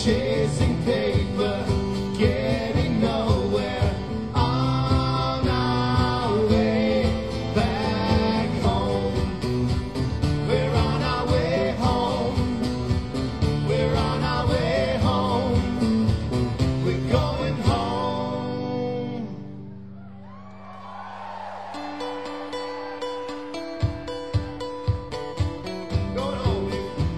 chasing paper, getting nowhere, on our way back home. We're on our way home. We're on our way home. We're going home. Going home.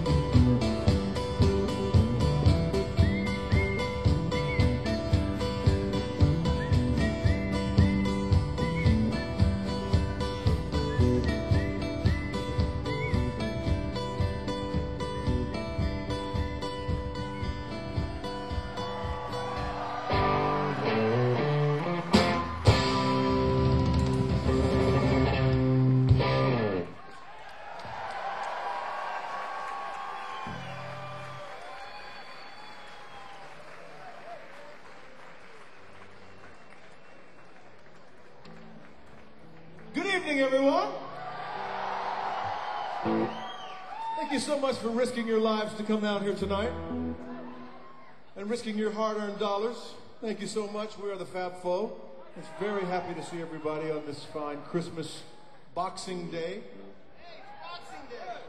Good evening, everyone. Thank you so much for risking your lives to come out here tonight and risking your hard-earned dollars. Thank you so much. We are the Fab Four. It's very happy to see everybody on this fine Christmas Boxing Day. Hey, it's Boxing Day.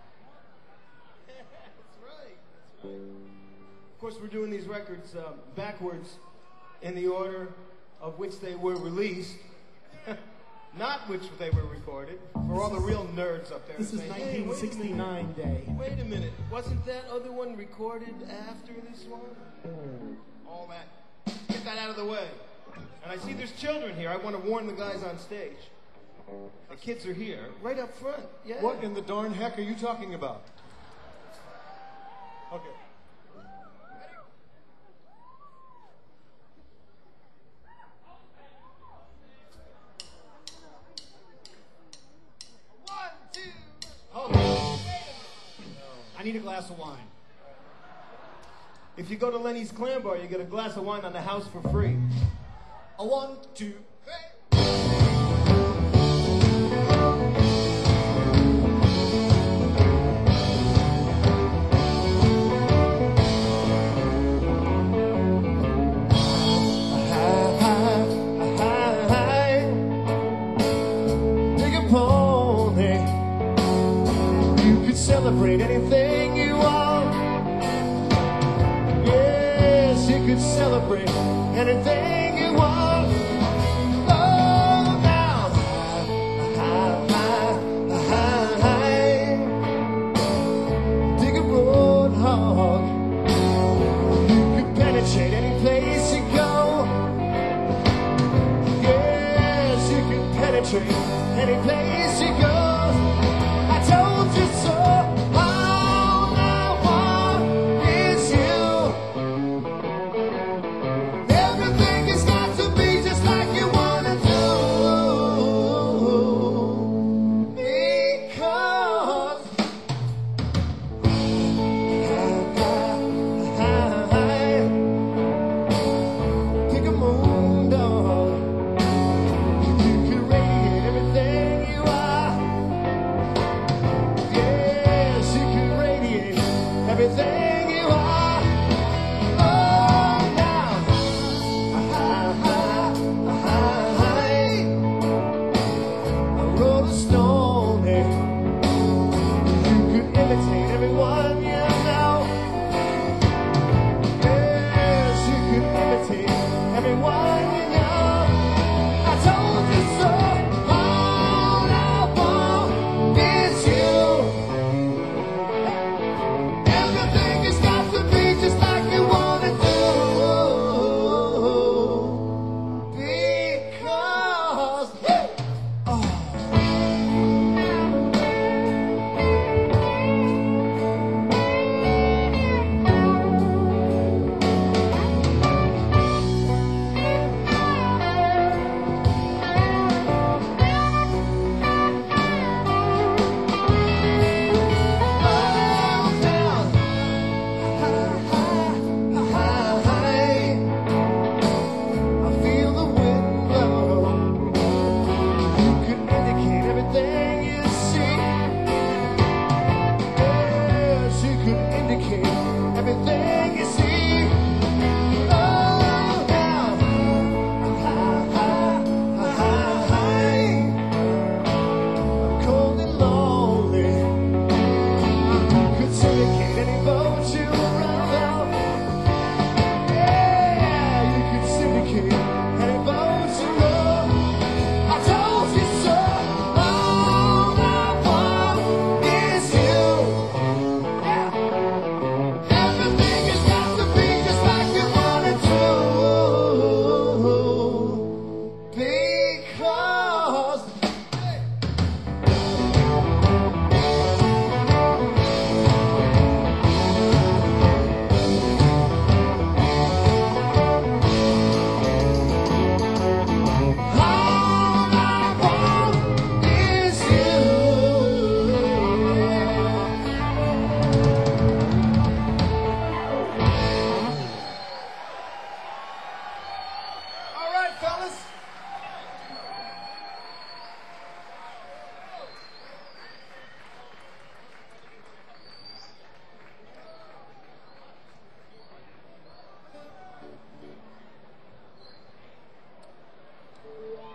That's right. That's right. Of course, we're doing these records backwards in the order of which they were released, not which they were recorded. For all the real nerds up there. This is saying, "Hey, wait a 1969 Day. Wait a minute. Wasn't that other one recorded after this one? All that. Get that out of the way. And I see there's children here. I want to warn the guys on stage. The kids are here, right up front. Yeah. What in the darn heck are you talking about? Okay. One, two. Hold on. I need a glass of wine. If you go to Lenny's Clam Bar, you get a glass of wine on the house for free. A 1, 2. Take a pony. You could celebrate anything you want. Yes, you could celebrate anything you want. Oh, now, dig a road hog. You could penetrate any place you go. Yes, you could penetrate any place you go. I told you so. All I want is you. Everything has got to be just like you want to do. Because take a moon dog. You can radiate everything you are. Yes, you can radiate everything you are. Oh, now. I roll a stone. You could imitate everyone you know. Yes, you could imitate everyone you know. I told you so. All I want is you. Everything has got to be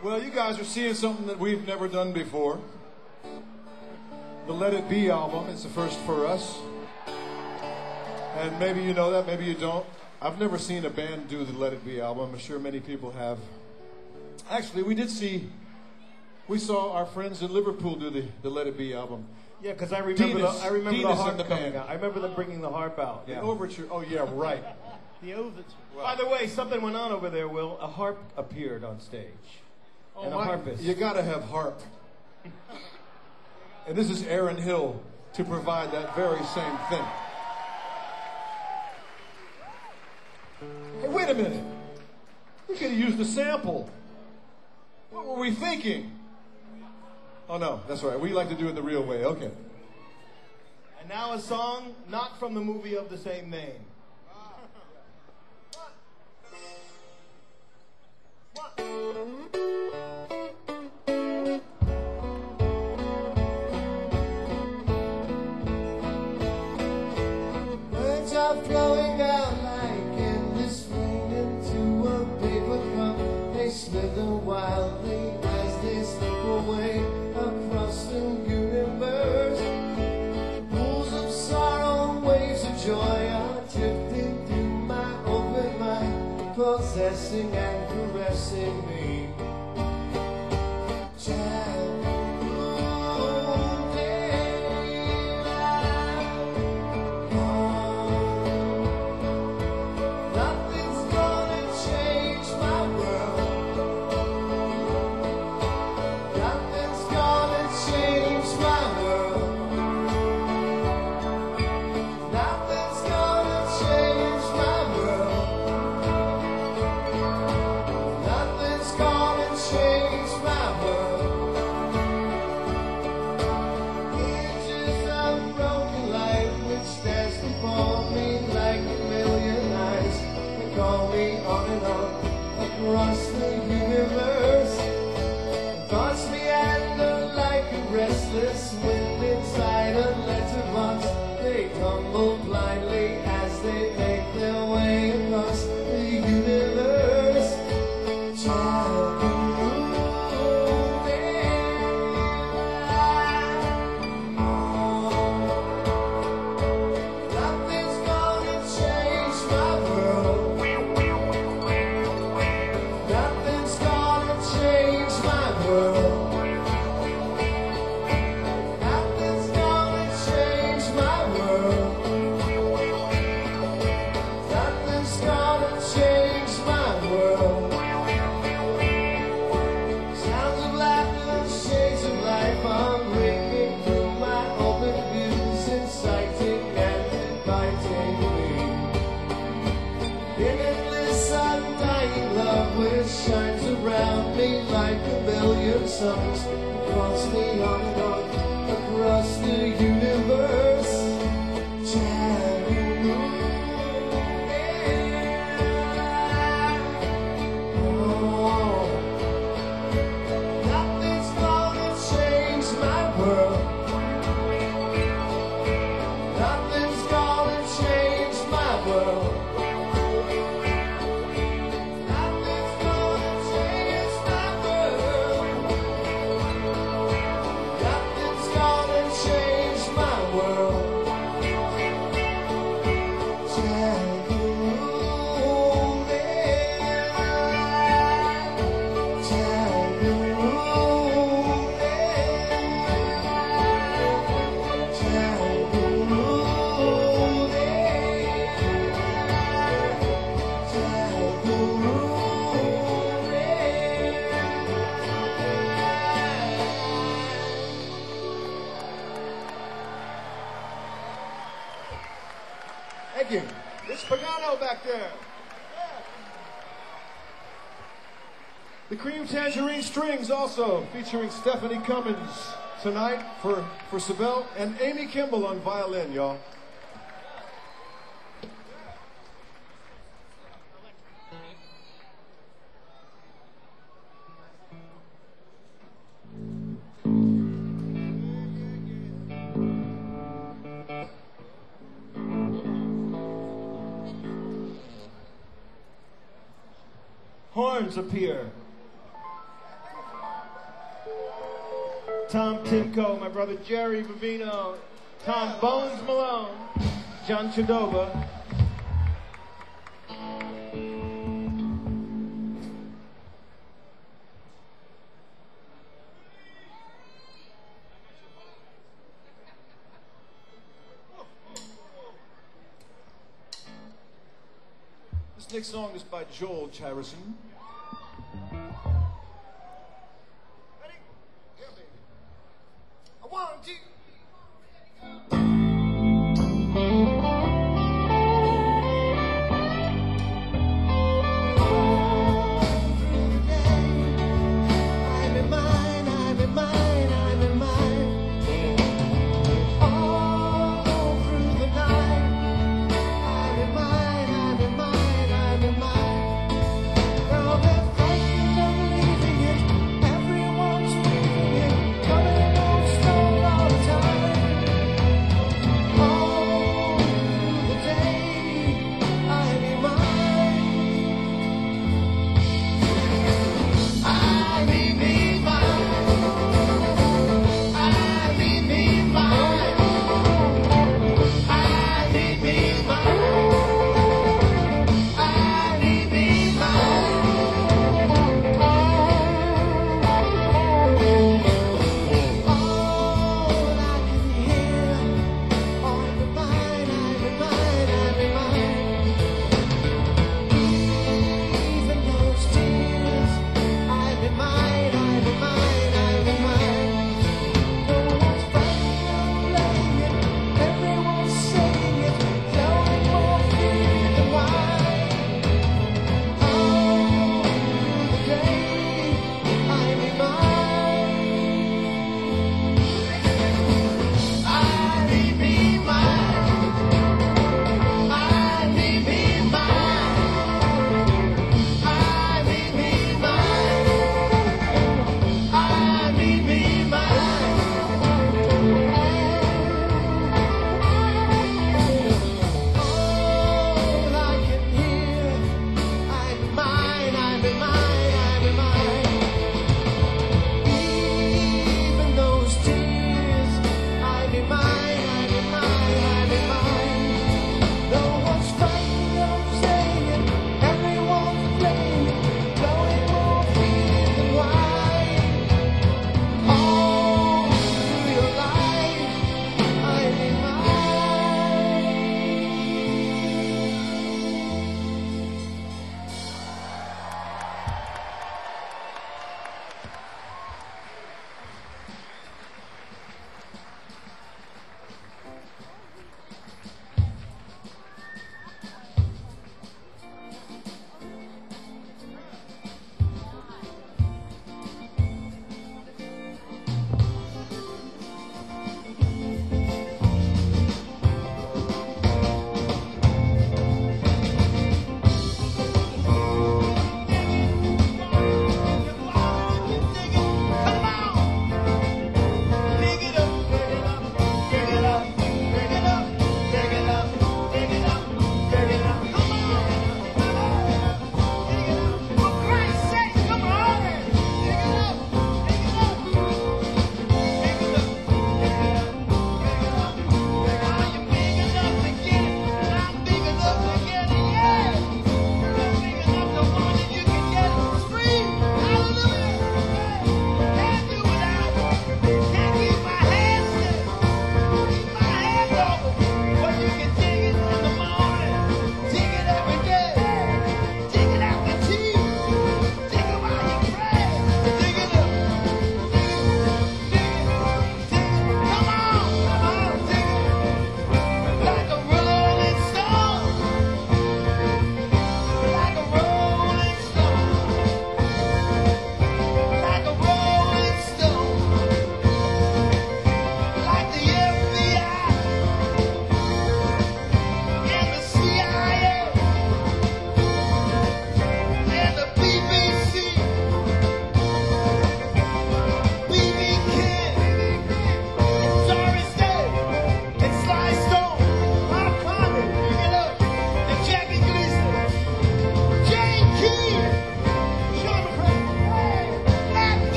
Well, you guys are seeing something that we've never done before. The Let It Be album is the first for us. And maybe you know that, maybe you don't. I've never seen a band do the Let It Be album. I'm sure many people have. Actually, we saw our friends in Liverpool do the Let It Be album. Yeah, because I remember the Dinas harp and the coming band. out. I remember them bringing the harp out. The Yeah. overture. Oh, yeah, right. The overture. By the way, something went on over there, Will. A harp appeared on stage. And a harpist. You gotta have harp. And this is Aaron Hill to provide that very same thing. Hey, wait a minute. We could have used a sample. What were we thinking? Oh, no, that's right. We like to do it the real way. Okay. And now a song not from the movie of the same name. Words are flowing out like endless rain into a paper cup. They slither wildly as they slip away across the universe. Pools of sorrow, waves of joy are drifting through my open mind, possessing and caressing me. Nothing's gonna change my world. Nothing's gonna change my world. Nothing's gonna change my world. Nothing's gonna change my world. Images of broken light which stares before me like a million eyes. They call me on and on across the universe. Thoughts meander like a restless wind inside a letterbox. They tumble blindly as they make their way across the universe. Nothing's gonna change my world. Nothing's gonna change my world. Nothing's gonna change my world. Nothing's gonna change my world. Sounds of laughter, shades of life are ringing through my open views, inciting and inviting me. Limitless, undying love which shines around me like a million suns, across me on and on, across the universe. Nothing's gonna change my world. Nothing's gonna change my world. Nothing's gonna change my world. Nothing's gonna change my world. Thank you. It's Pagano back there. The Cream Tangerine Strings also featuring Stephanie Cummins tonight for Sibel and Amy Kimball on violin, y'all. Horns appear. Tom Timko, my brother Jerry Bavino, Tom Bones Malone, John Chudova. This next song is by Joel Harrison. Ready? Yeah, baby. A 1, 2. From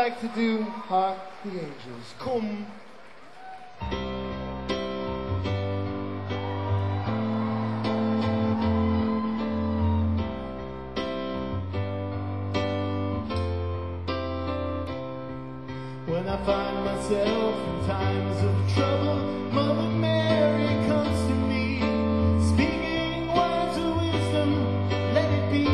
like to do Hark the Angels Come. When I find myself in times of trouble, Mother Mary comes to me, speaking words of wisdom, let it be.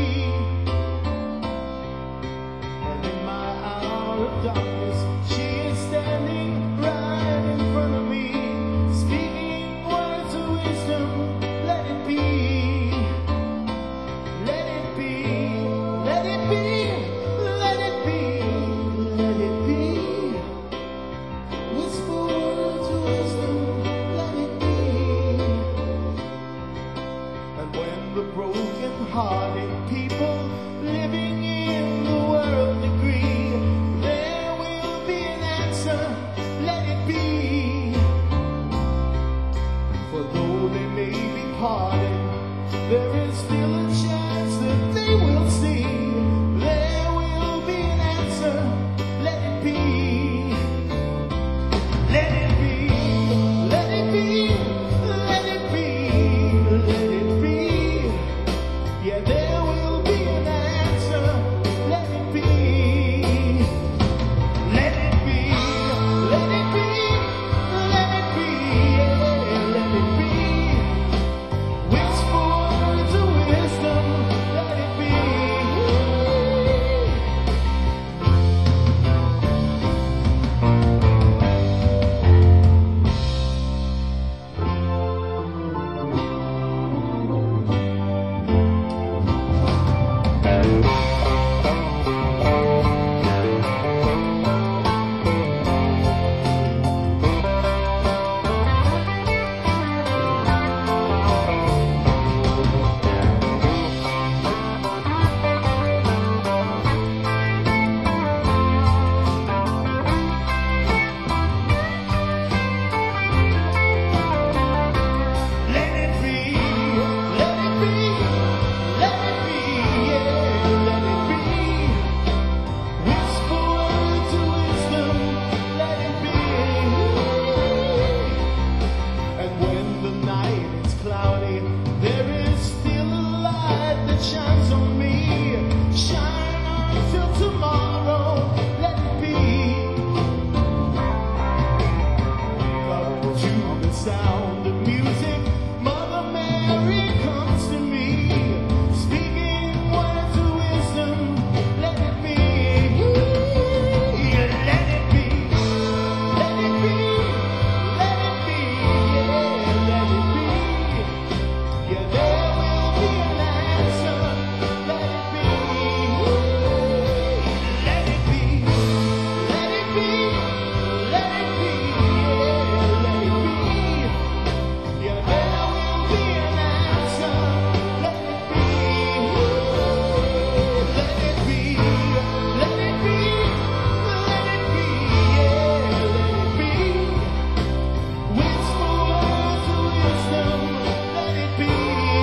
And in my hour of darkness, she is standing right in front of me, speaking words of wisdom, let it be. Let it be, let it be, let it be, let it be. Whisper words of wisdom, let it be. And when the broken-hearted people living in the world agree, there will be an answer, let it be. For though they may be parted, there is still a chance that they will see. There will be an answer, let it be. Let it be, let it be, let it be, let it be. Yeah, there will be an answer, let it be. Let it be, let it be, let it be, yeah, let it be. Whisper words of wisdom, let it be. Let it be, let it be, let it be, yeah, let it be. Whisper words of wisdom, let it be. And when the night is cloudy, there is still a light that shines on me. Shine on till tomorrow, let it be. Up to the sound of music, Mother Mary comes to me, speaking words of wisdom, let it be. Yeah, let it be, let it be, let it be, yeah, let it be. Yeah, there will be an answer, let it be. Let it be, let it be, let it be, yeah, let it be. Yeah, there will be an answer, let it be. Let it be, let it be, let it be, yeah, let it be. Whisper words of wisdom, let it be.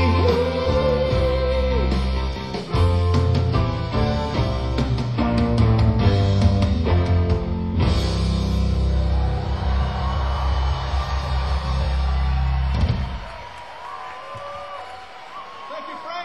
Thank you, Frank.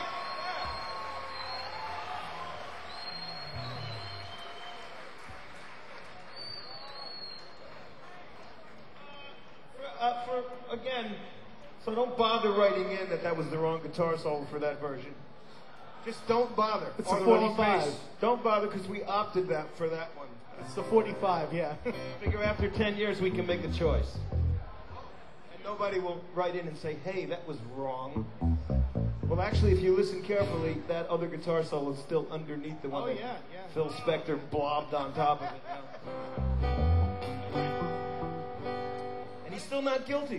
Again, so don't bother writing in that was the wrong guitar solo for that version. Just don't bother. It's Or a the wrong 45. bass. Don't bother because we opted for that one. It's the 45, yeah. Figure after 10 years we can make a choice. And nobody will write in and say, hey, that was wrong. Well, actually, if you listen carefully, that other guitar solo is still underneath the one Oh, that yeah, yeah. Phil Spector blobbed on top of it. And he's still not guilty.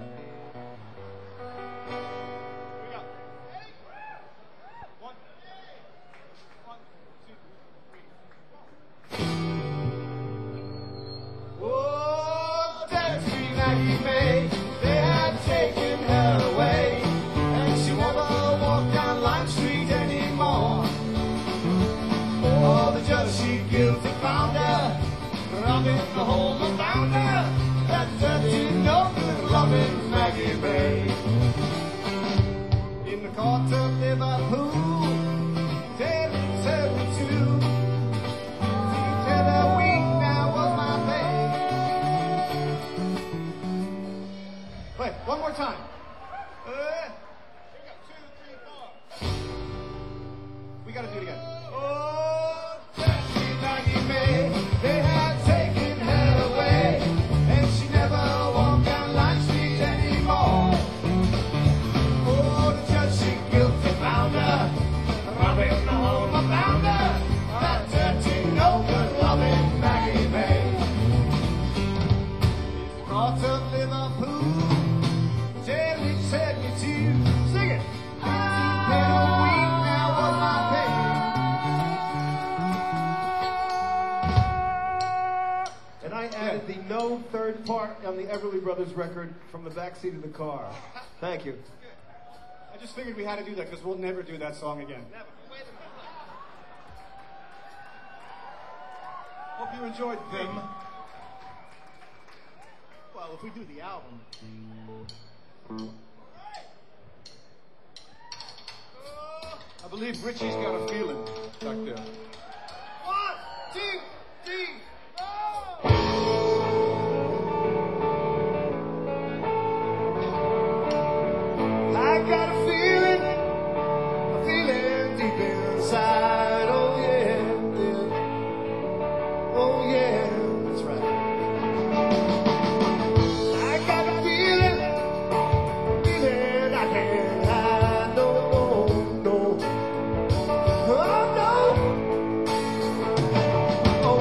Oh, that sweet Maggie May, they had taken her away, and she won't walk down Lime Street anymore. Oh, the judge, she guilty found her, rubbing the home around her. That dirty, no good loving Maggie May. In the court of Liverpool, 1072. Till a week now was my pay. Wait, one more time. We gotta do it again. Oh, dirty Maggie May, they had taken her away, and she never walked down Line Street anymore. Oh, the judge, she guilty found her, robbing the home around her. That dirty, no good loving Maggie May. In the court of Liverpool, jail it said me to sing it. 15 a week now was my pay. And I added the no third part on the Everly Brothers record from the backseat of the car. Thank you. I just figured we had to do that because we'll never do that song again. Hope you enjoyed them. Well, if we do the album. I believe Richie's got a feeling back there. 1, 2, 3, 4. I got a feeling deep inside. Oh yeah, yeah. Oh yeah, that's right. I got a feeling I can't hide. No, no, no. Oh no. Oh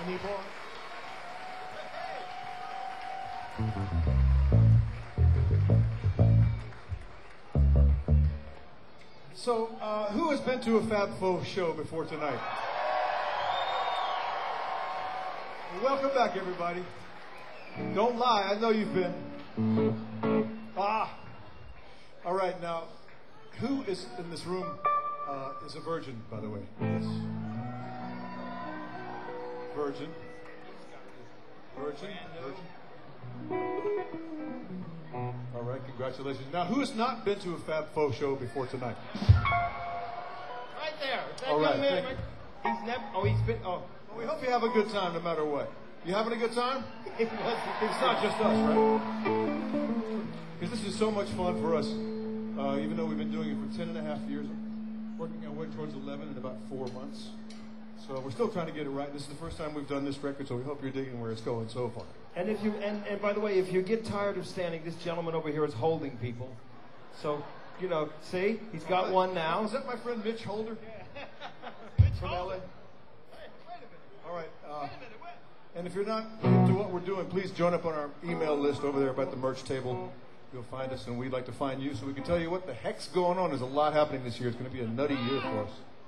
Danny boy. So, who has been to a Fab Four show before tonight? Well, welcome back, everybody. Don't lie, I know you've been. All right, now, who is in this room is a virgin, by the way? Yes. Virgin. Virgin. All right, congratulations. Now, who has not been to a Fab Four show before tonight? Right there. That All right, young man, thank right? He's never. Oh, he's been. Oh. Well, we hope you have a good time no matter what. You having a good time? It was. It's not just us, right? Because this is so much fun for us. Even though we've been doing it for 10 and a half years, working our way towards 11 in about 4 months. So we're still trying to get it right. This is the first time we've done this record, so we hope you're digging where it's going so far. And if you and by the way, if you get tired of standing, this gentleman over here is holding people. So, you know, see? He's got one now. Is that my friend Mitch Holder? From LA? All right. And if you're not into what we're doing, please join up on our email list over there about the merch table. You'll find us, and we'd like to find you so we can tell you what the heck's going on. There's a lot happening this year. It's going to be a nutty year for us.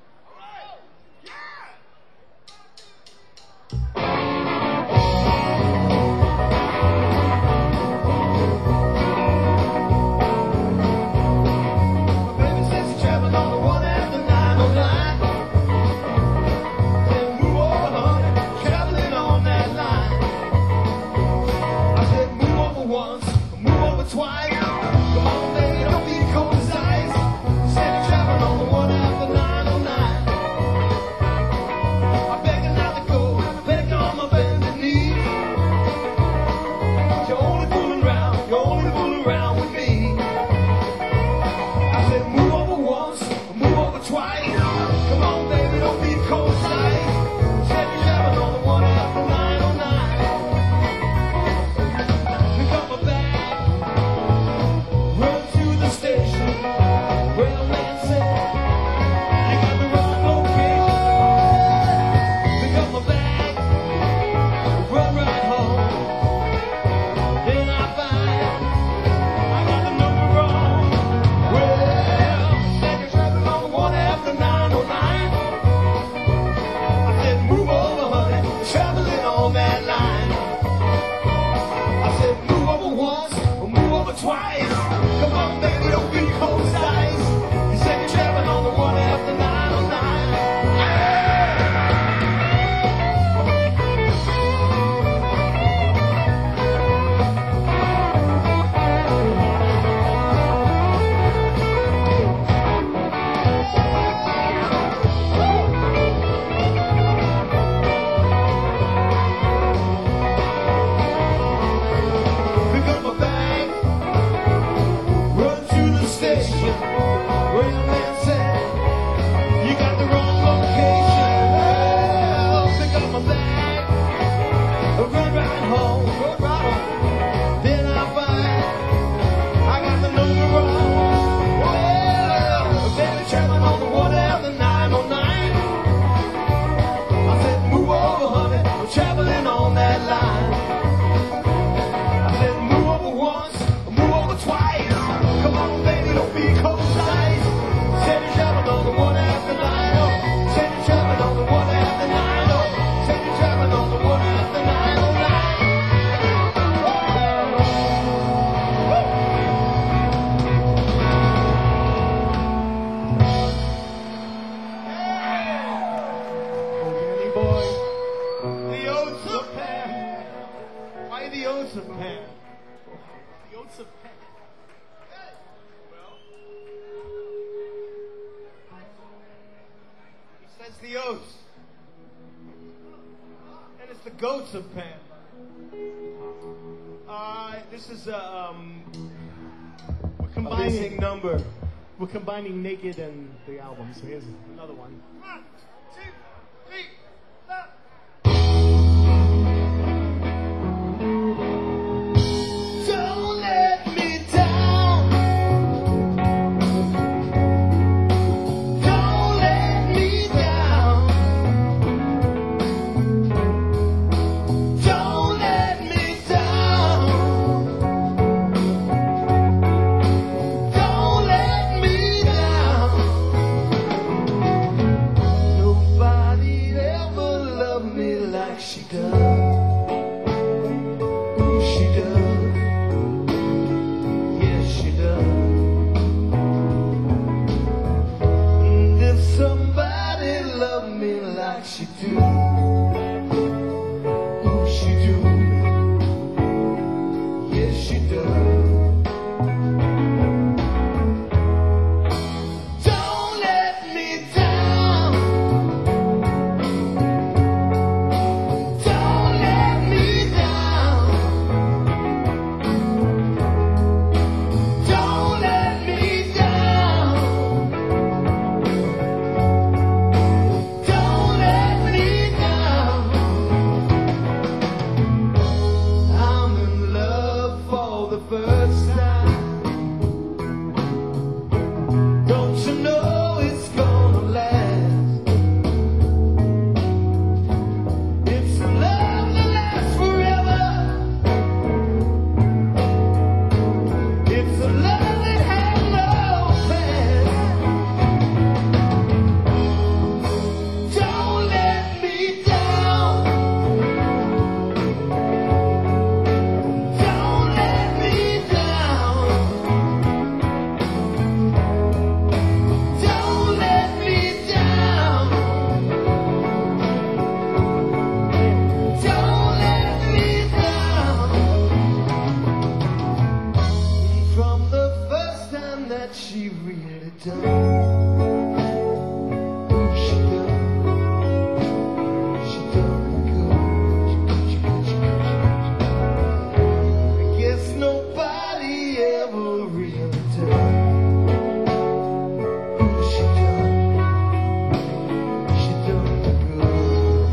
Goats of Pan. This is We're a combining missing number. We're combining Naked and the album, so here's another one. 1, 2, 3, 4. Don't let me down. Don't let me down. like she does. Ooh, she does. Yes, she does. And if somebody loved me like she do, ooh, she do. Yes, she does. Don't let me down. Don't let me down. Don't let me down. Don't let me down. I'm in love for the first time. Don't you know it's gonna last? It's a love that lasts forever. It's a love that has no past. Don't let me down. Don't let me down. Don't let me down. Don't let me down. From the first time that she really done. Ooh, she done. She done good. She good. I guess nobody ever really done. Ooh, she done. She done good.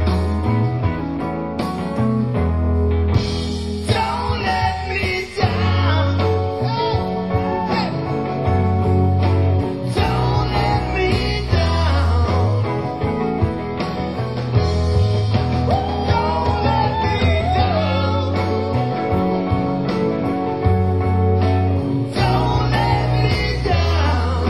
Don't let me down. Hey. Don't let me down. Don't let me down. Don't let me down.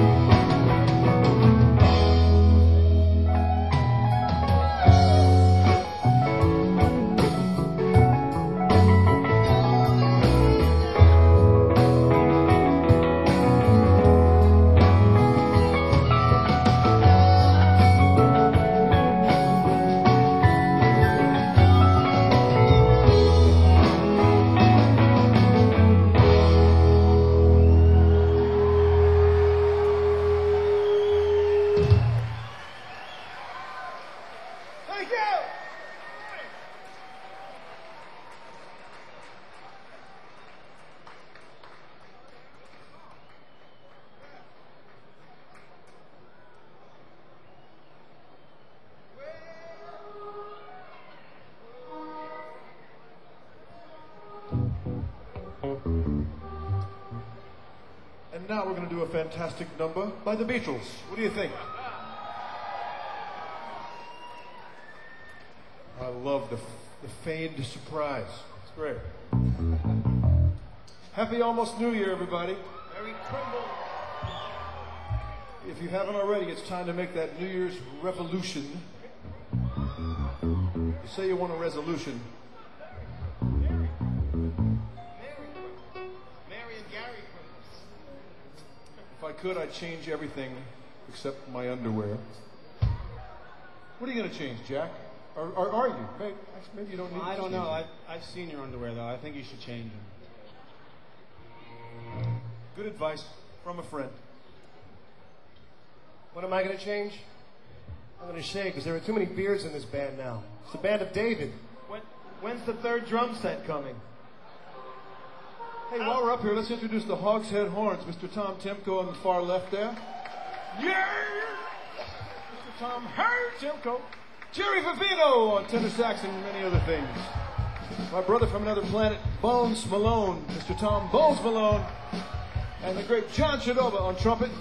Thank you. And now we're going to do a fantastic number by the Beatles. What do you think? I love the feigned surprise. It's great. Happy almost New Year, everybody. Merry Crumble. If you haven't already, it's time to make that New Year's revolution. You say you want a resolution. Mary and Gary Crumbles. If I could, I'd change everything except my underwear. What are you going to change, Jack? Or are you? Maybe you don't need to I don't change know. it. I've seen your underwear, though. I think you should change them. Good advice from a friend. What am I going to change? I'm going to shave because there are too many beards in this band now. It's the band of David. When's the third drum set coming? Hey, while we're up here, let's introduce the Hogshead Horns. Mr. Tom Timko on the far left there. Yeah! Mr. Tom Timko. Jerry Vivino on tenor sax and many other things. My brother from another planet, Bones Malone. Mr. Tom Bones Malone. And the great John Shadova on trumpet.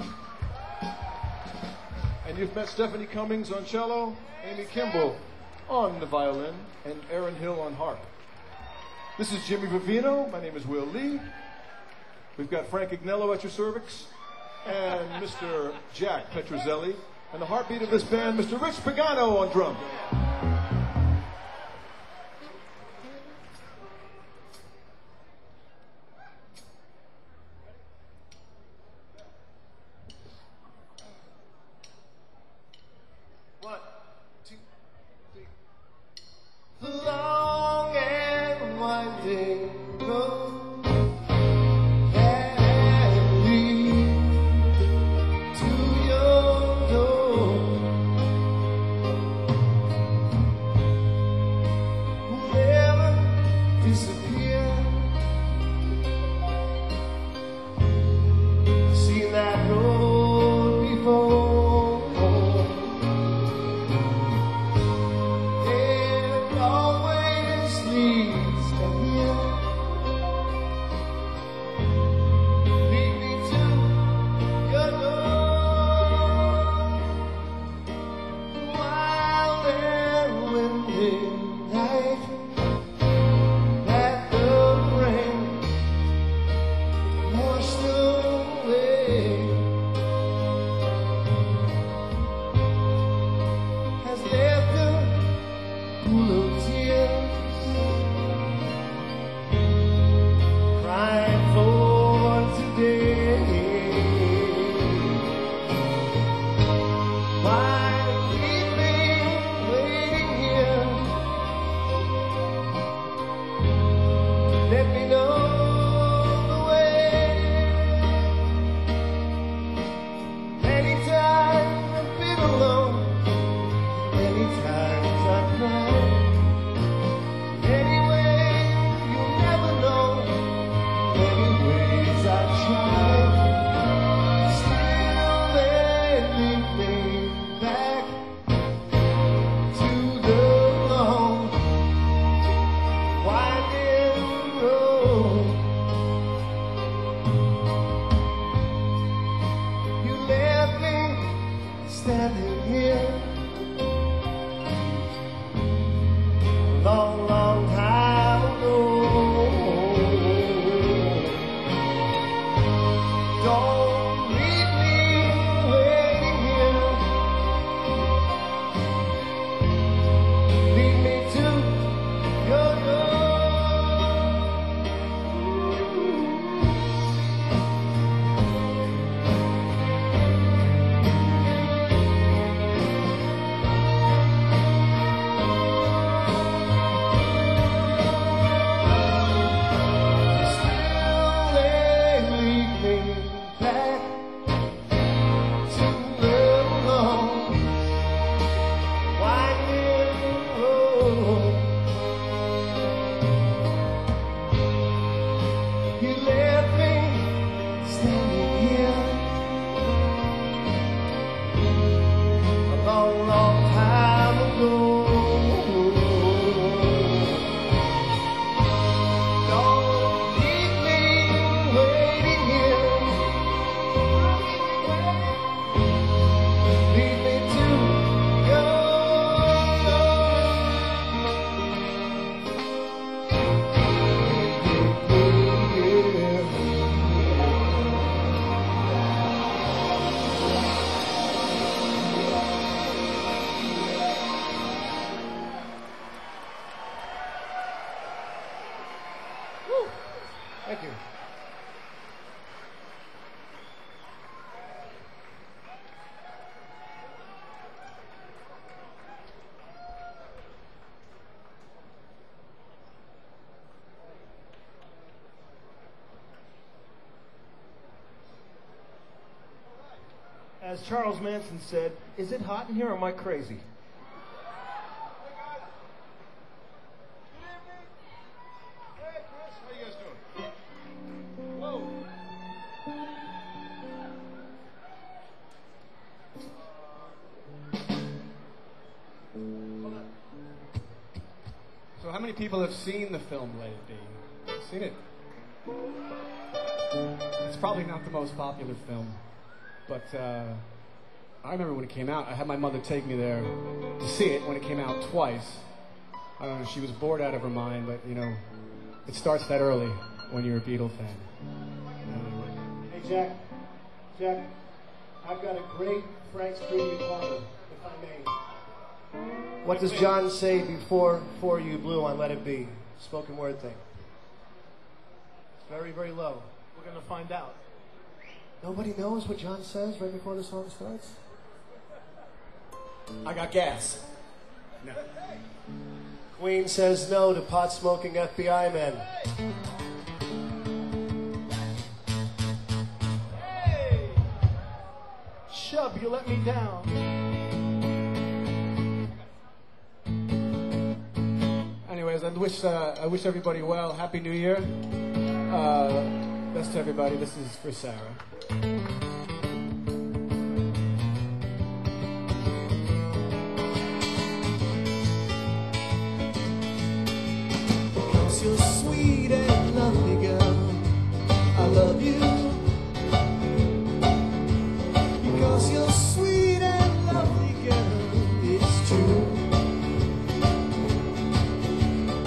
And you've met Stephanie Cummings on cello, Amy Kimball on the violin, and Aaron Hill on harp. This is Jimmy Vivino. My name is Will Lee. We've got Frank Agnello at your cervix, and Mr. Jack Petrozelli. And the heartbeat of this band, Mr. Rich Pagano on drums. that the rain washed away. Has left a pool of tears, crying for today. Why we've been waiting here, let me know the way. Many times I've been alone, many times I've cried. Anyway, you'll never know, many ways I've tried. Still they lead me back to the long winding road. You left me standing here a long, long time ago. Don't leave me waiting here. Lead me to your door. Still they lead me back to the long winding road. You left me standing here a long, long time ago. Don't leave me waiting here. Lead me to your Thank you. As Charles Manson said, is it hot in here or am I crazy? Hey, Chris, how you guys doing? Whoa. So how many people have seen the film Let It Be? Seen it? It's probably not the most popular film, but I remember when it came out. I had my mother take me there to see it when it came out twice. I don't know, she was bored out of her mind, but you know, it starts that early when you're a Beatle fan. Hey, Jack, I've got a great Frank's tribute poem, if I may. What does John say before For You Blue on Let It Be? Spoken word thing. Very, very low. We're gonna find out. Nobody knows what John says right before the song starts? I got gas. No. Queen says no to pot-smoking FBI men. Hey! Shub, you let me down. Anyways, I wish everybody well. Happy New Year. Best to everybody. This is for Sarah. Because you're sweet and lovely, girl, I love you. Because you're sweet and lovely, girl, it's true.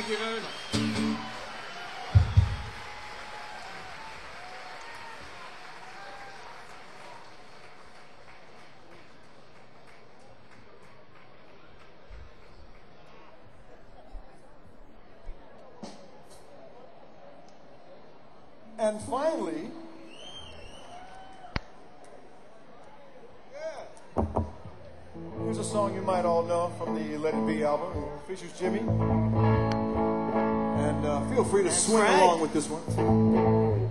Thank you very much. And finally, here's a song you might all know from the Let It Be album. It features Jimmy. And feel free to swing along with this one.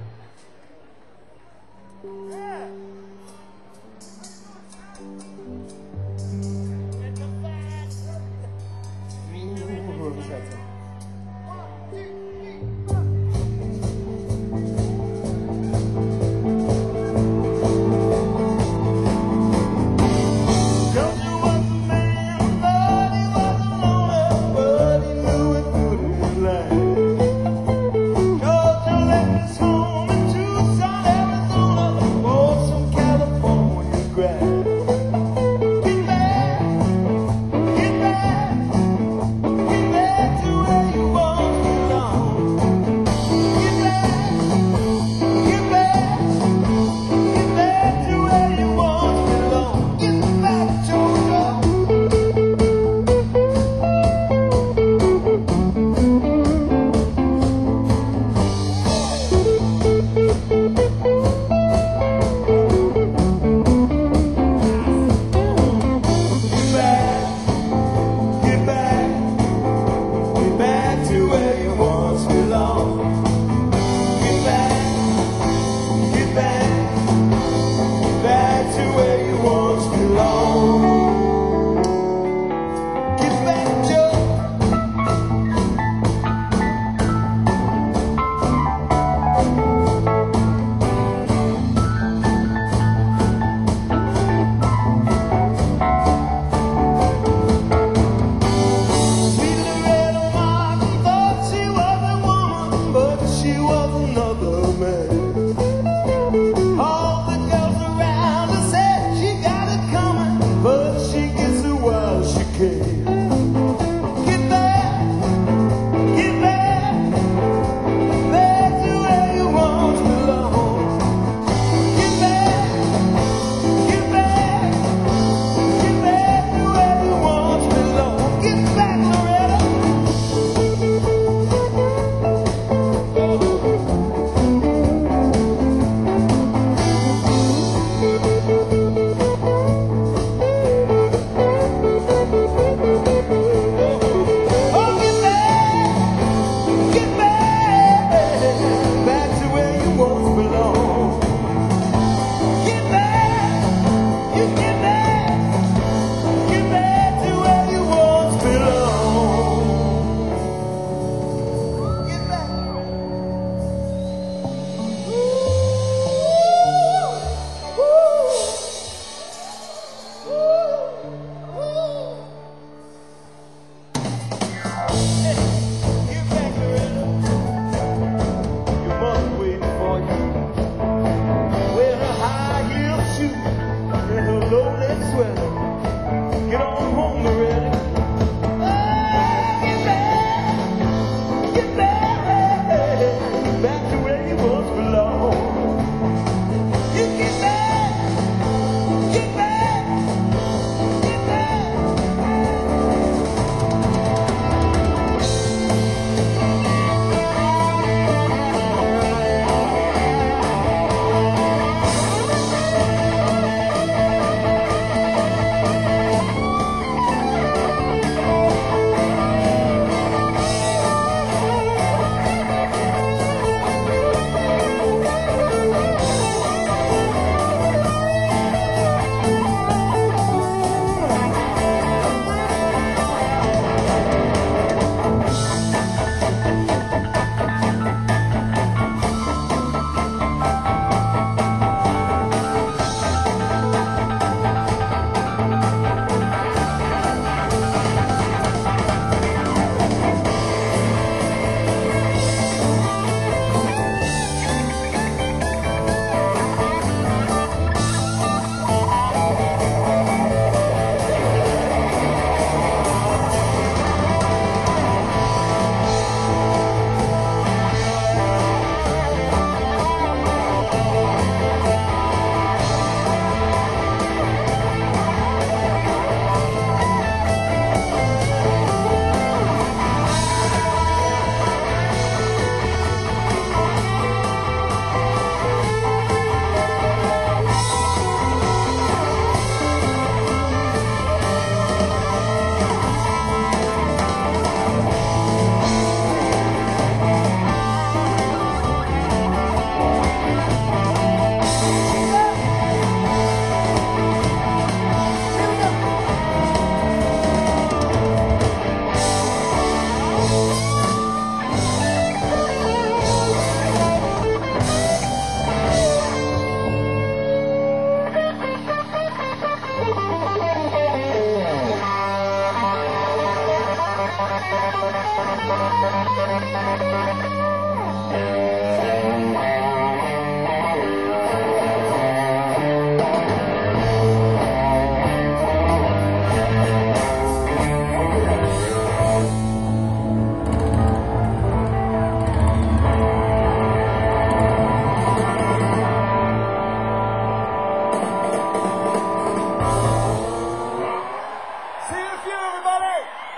See you in a few, everybody.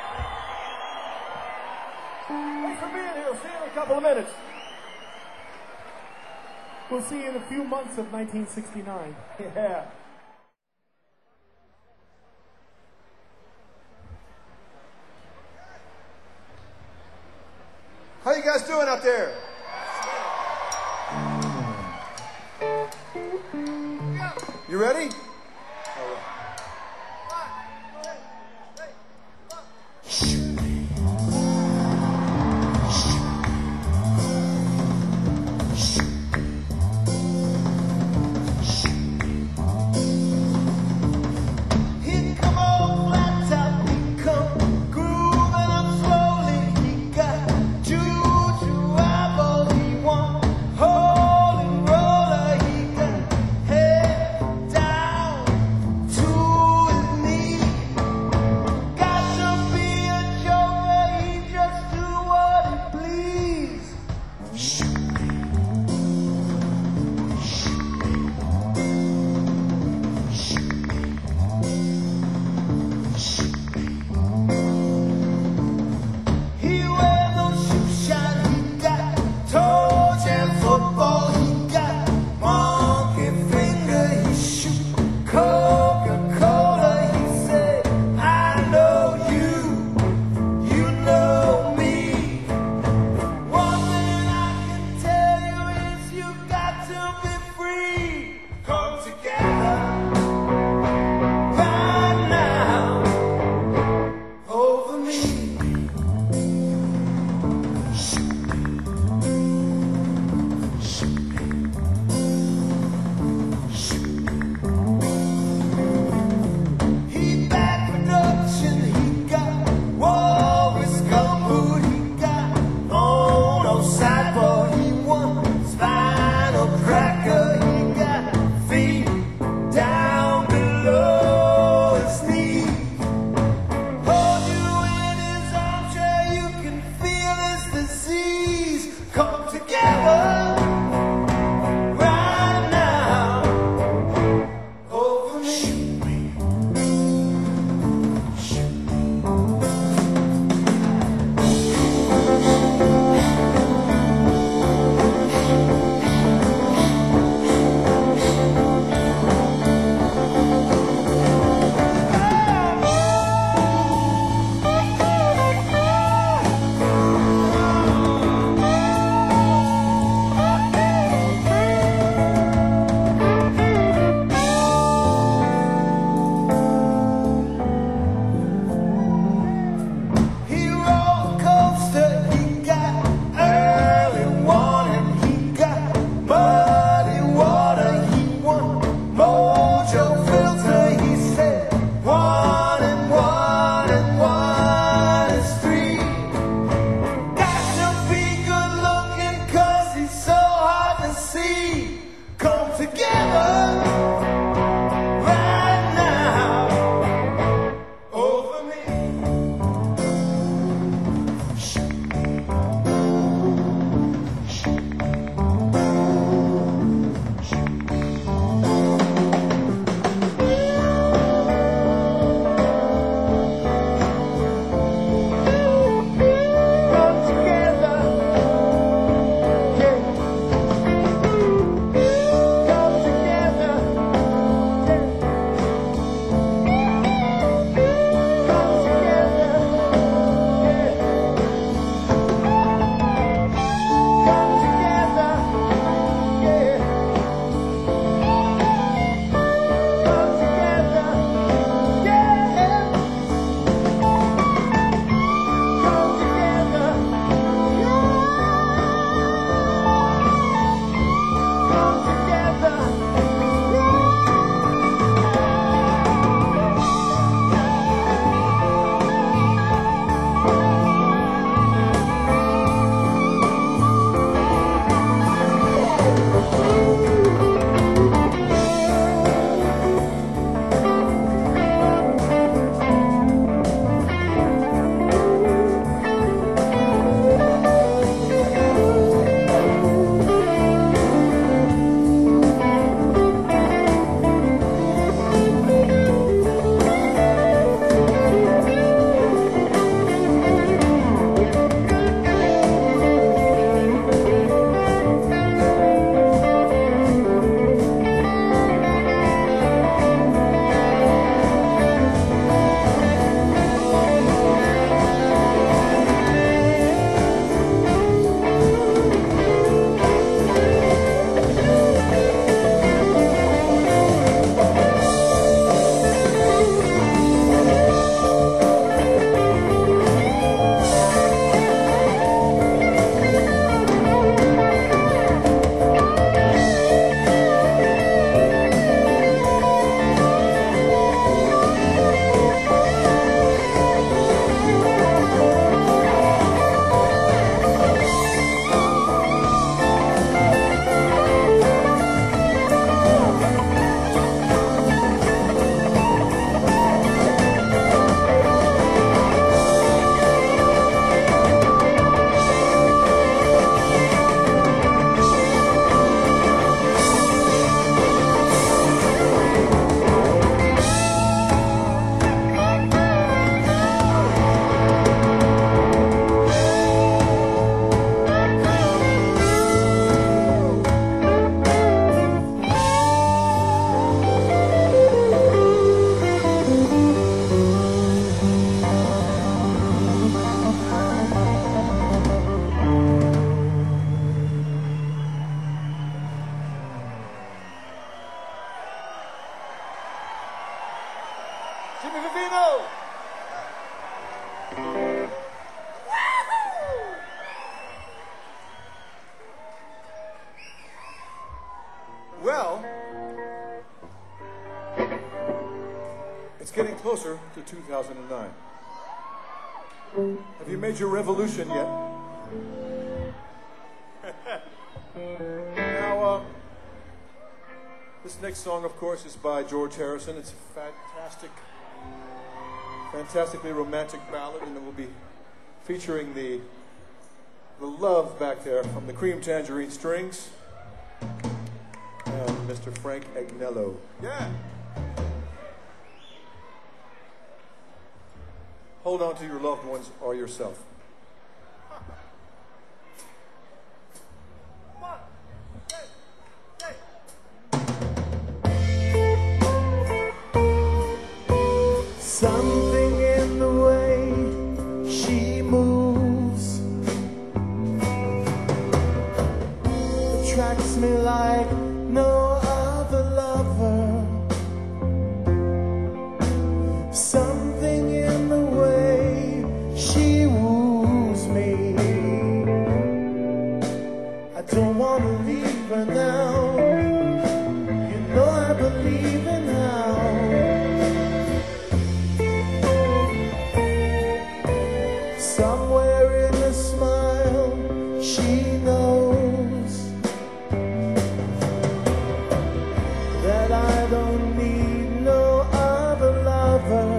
Thanks for being here. See you in a couple of minutes. We'll see you in a few months of 1969. Yeah. How you guys doing out there? You ready? He come on flat top, he come grooving up slowly. He got juju eyeballs, he want holy roller. He got head down. Well, it's getting closer to 2009. Have you made your revolution yet? Now, this next song, of course, is by George Harrison. It's a fantastically romantic ballad, and it will be featuring the love back there from the Cream Tangerine Strings and Mr. Frank Agnello. Yeah. Hold on to your loved ones or yourself. Something in the way she moves attracts me like no other lover. Something in the way she woos me. I don't want to leave her now. You know I believe in how. Somewhere in a smile, she knows that I don't need no other lover.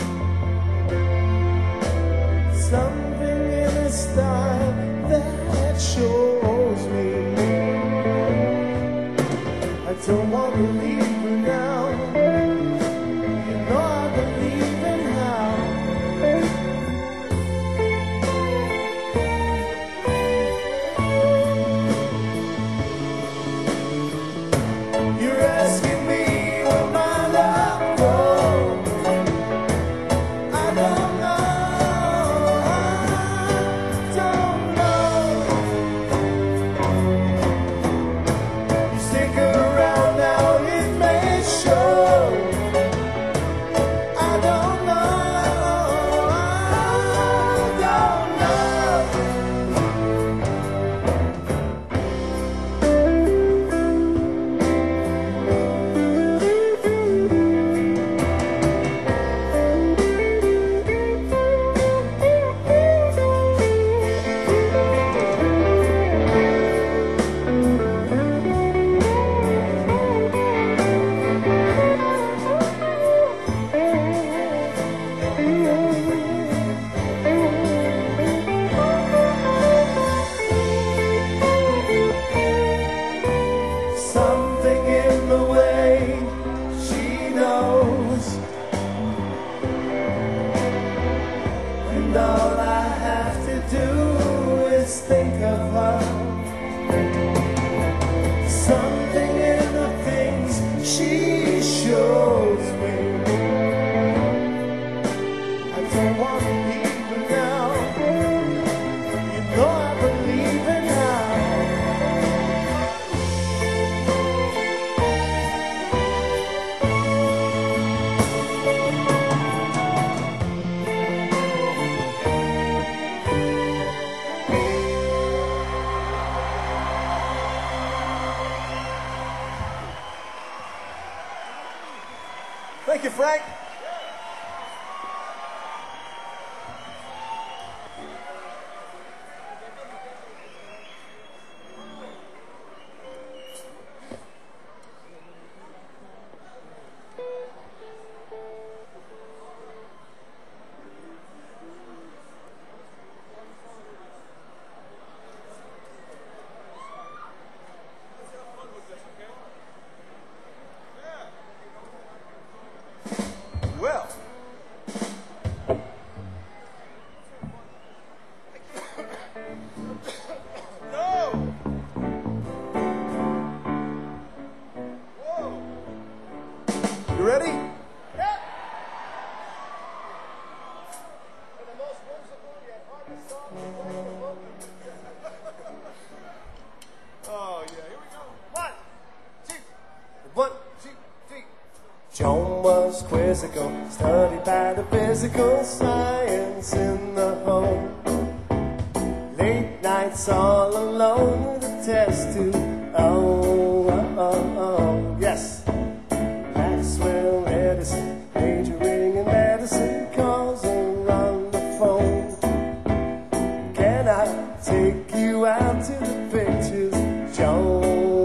Something in a style that shows me I don't want to leave her now. You know I believe in how. You're asking me where my love goes. I don't know. You stick around now, it may show. I don't know. Something in the way she knows, and all I have to do is think of her. Something in the things she shows me. I don't want to leave her now. You know I believe in how. Thank you, Frank. Well, no. Whoa. You ready? Yeah. The most whimsical yet hardest song to play in the book. Oh yeah, here we go. 1, 2, 1, 2, 3. John was quizzical, studied by the physical science in nights all alone with a test tube. Oh, oh, oh, oh, yes. Maxwell Edison, majoring in medicine, calls her on the phone. Can I take you out to the pictures, Joe?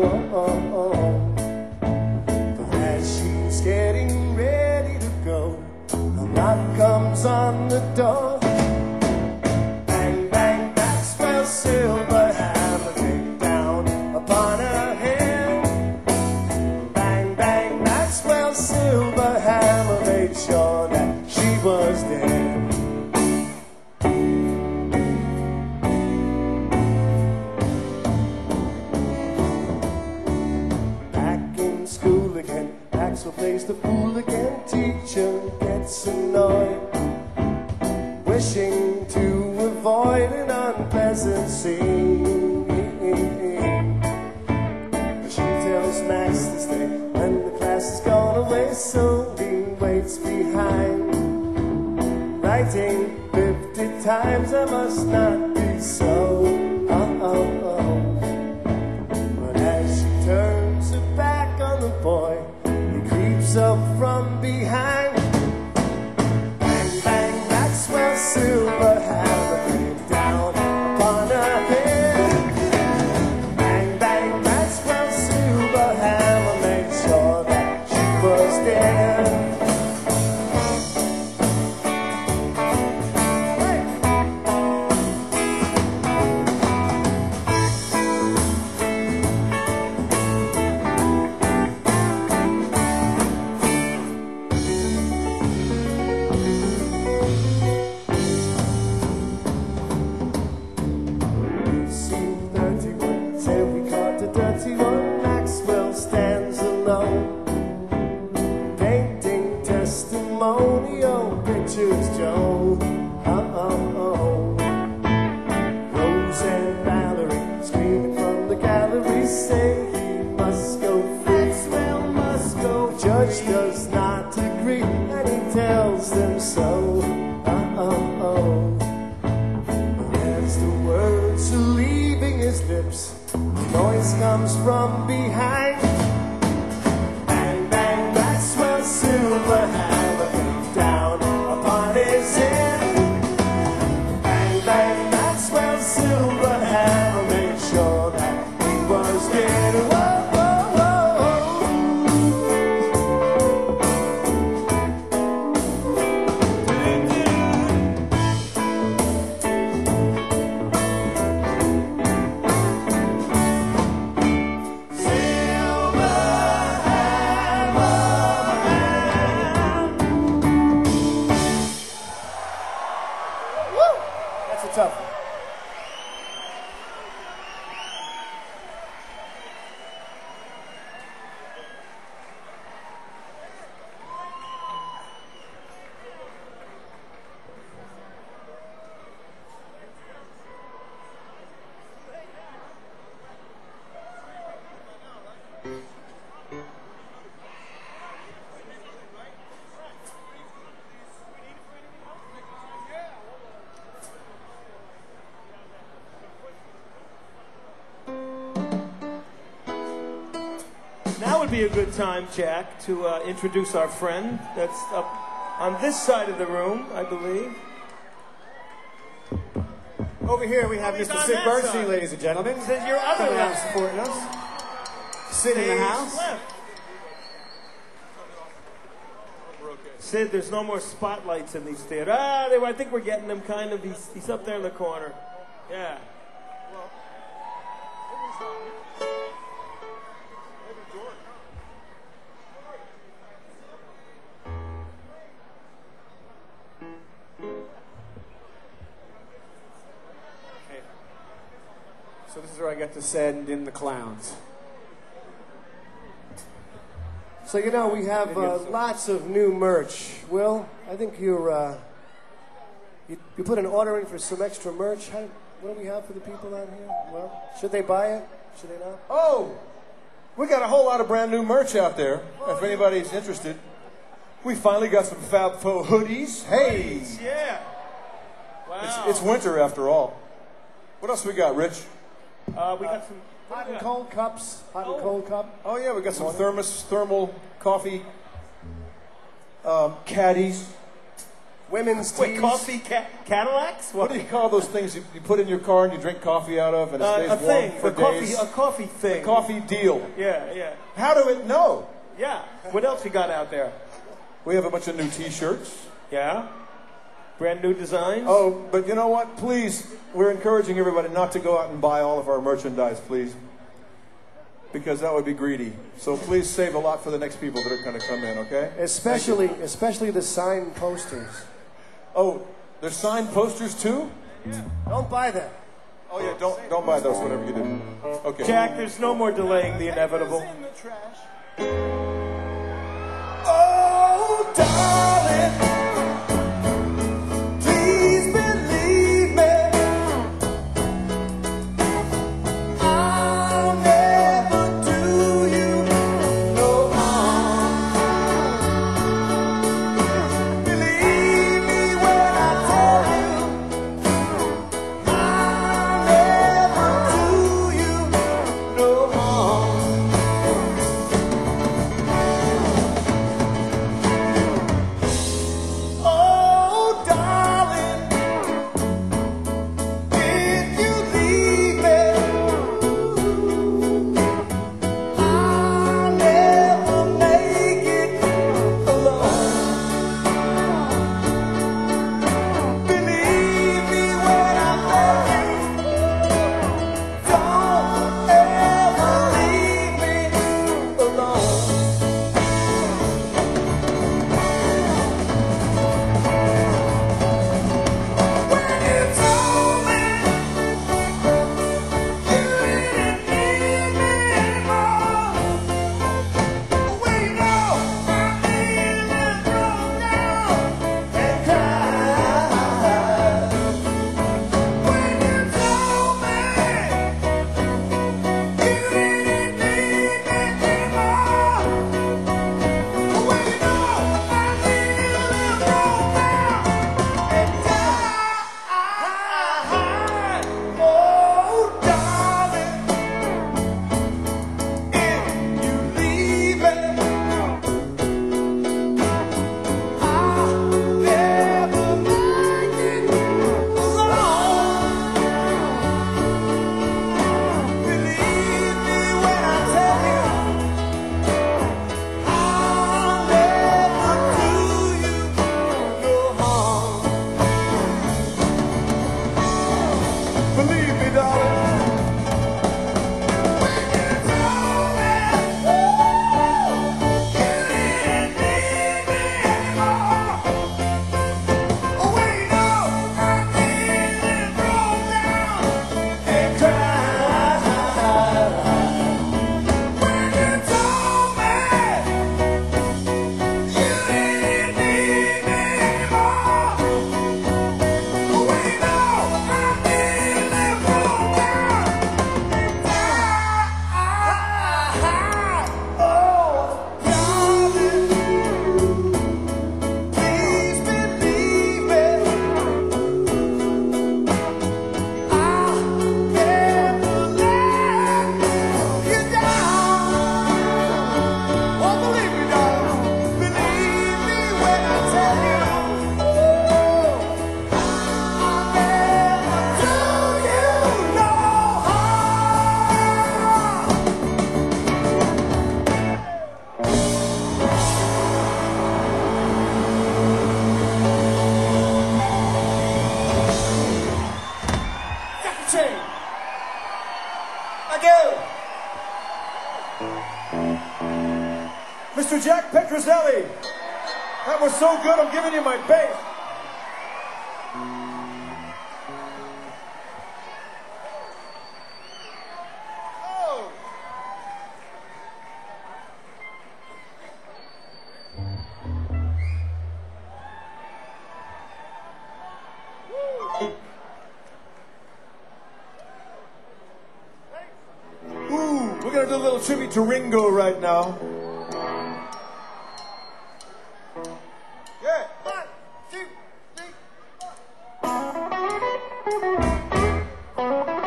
But as she's getting ready to go, a knock comes on the door. Bang, bang, Maxwell silver hammer came down upon her head. Bang, bang, Maxwell silver hammer made sure that she was dead. Back in school again, Maxwell plays the fool again. Teacher gets annoyed, wishing to avoid an unpleasant scene. She tells Max to stay when the class has gone away, so he waits behind, writing 50 times I must not be so. Oh, oh, oh. But as she turns her back on the boy, he creeps up from behind. Bang, bang, Maxwell silver hammer came down upon her head. Bang, bang, Maxwell silver hammer made sure that she was dead. C31 said we caught the dirty one. Maxwell stands alone, painting testimonial pictures, Joe. Rose and Valerie screaming from the gallery say he must go free. Maxwell must go. The judge does not agree, and he tells them so. As the words are leaving his lips, noise comes from behind. Bang, bang, Maxwell silver hammer came down upon his head. Bang, bang, Maxwell silver hammer made sure that he was dead. Whoa, whoa, that's a tough one. Now would be a good time, Jack, to introduce our friend that's up on this side of the room, I believe. Over here we have He's Mr. on Sid that Bernstein, side. ladies and gentlemen. This is your other Coming out left. supporting us. Sid in the house. Left. Sid, there's no more spotlights in these theaters. I think we're getting him kind of. He's up there in the corner. Yeah. So this is where I get to send in the clowns. So, you know, we have lots of new merch. Will, I think you put an order in for some extra merch. What do we have for the people out here? Well, should they buy it? Should they not? Oh, we got a whole lot of brand new merch out there. If anybody's interested, we finally got some Fab Faux hoodies. Hey, Yeah. Wow. it's winter after all. What else we got, Rich? We got some Hot and cold cups. Hot and cold cup. Oh yeah, we got some thermal coffee caddies. Women's teas. Wait, coffee Cadillacs? What do you call those things you put in your car and you drink coffee out of and it stays a warm thing, for days? a coffee thing. Coffee deal. Yeah. How do it know? Yeah. What else you got out there? We have a bunch of new T-shirts. Yeah. Brand new designs. Oh, but you know what? Please, we're encouraging everybody not to go out and buy all of our merchandise, please. Because that would be greedy. So please save a lot for the next people that are going to come in, okay? Especially the signed posters. Oh, there's signed posters too? Don't buy them. Oh yeah, don't buy those, whatever you do. Okay. Jack, there's no more delaying the inevitable. Oh, darling, please believe me. I'll never do you no harm. Believe me when I tell you, I'll never do you no harm. Oh, darling, if you leave me, I'll never make it alone. Believe me when I tell you, don't ever leave me alone. When you told me you didn't need me anymore, we know I nearly broke down and cried. When you told me you didn't need me anymore, we know I nearly broke down and died. Oh, darling, if you leave me, I'll never make it alone. Believe me when I tell you, I'll never do you no harm. Believe me, darling. When you told me you didn't need me anymore, we know I nearly broke down and cried. When you told me you didn't need me anymore, we know I nearly broke down and died. Oh, darling, please believe me. I'll never let you down. Oh, believe me, darling. Believe me when I tell you, I'll never do you no harm. Jackie Chan. Again. Mr. Jack Petrozelli. That was so good, I'm giving you my bass. Oh. Ooh, we're gonna do a little tribute to Ringo right now. Yeah. 1, 2, 3, 4.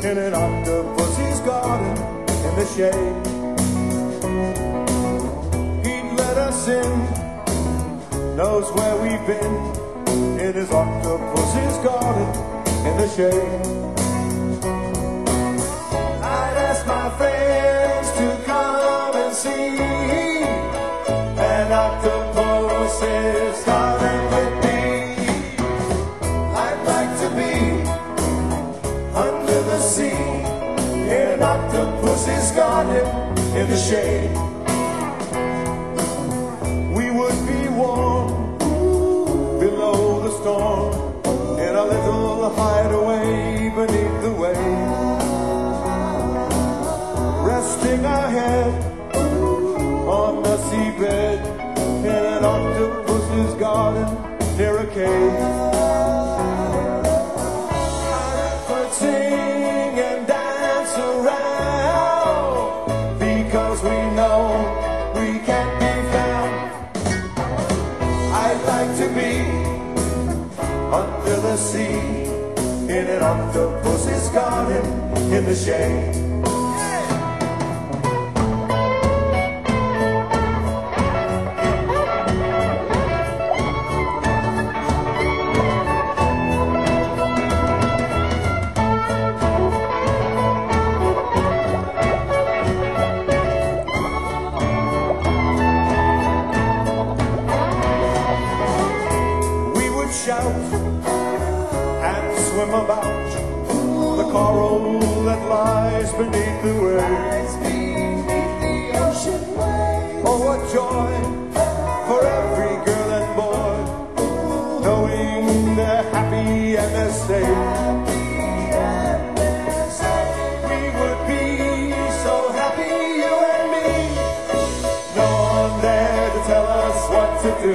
in an octopus's garden in the shade. He'd let us in, knows where we've been, in his octopus's garden in the shade. I'd ask my friends to come and see an octopus's garden with me. I'd like to be under the sea in an octopus's garden in the shade. We would be warm below the storm in a little hideaway beneath the waves, resting our head on the seabed in an octopus's garden near a cave. But sing and dance around because we know we can't be found. I'd like to be under the sea in an octopus's garden in the shade. Shout and swim about the coral that lies beneath the waves. Oh, what joy for every girl and boy, knowing they're happy and they're safe. We would be so happy, you and me, no one there to tell us what to do.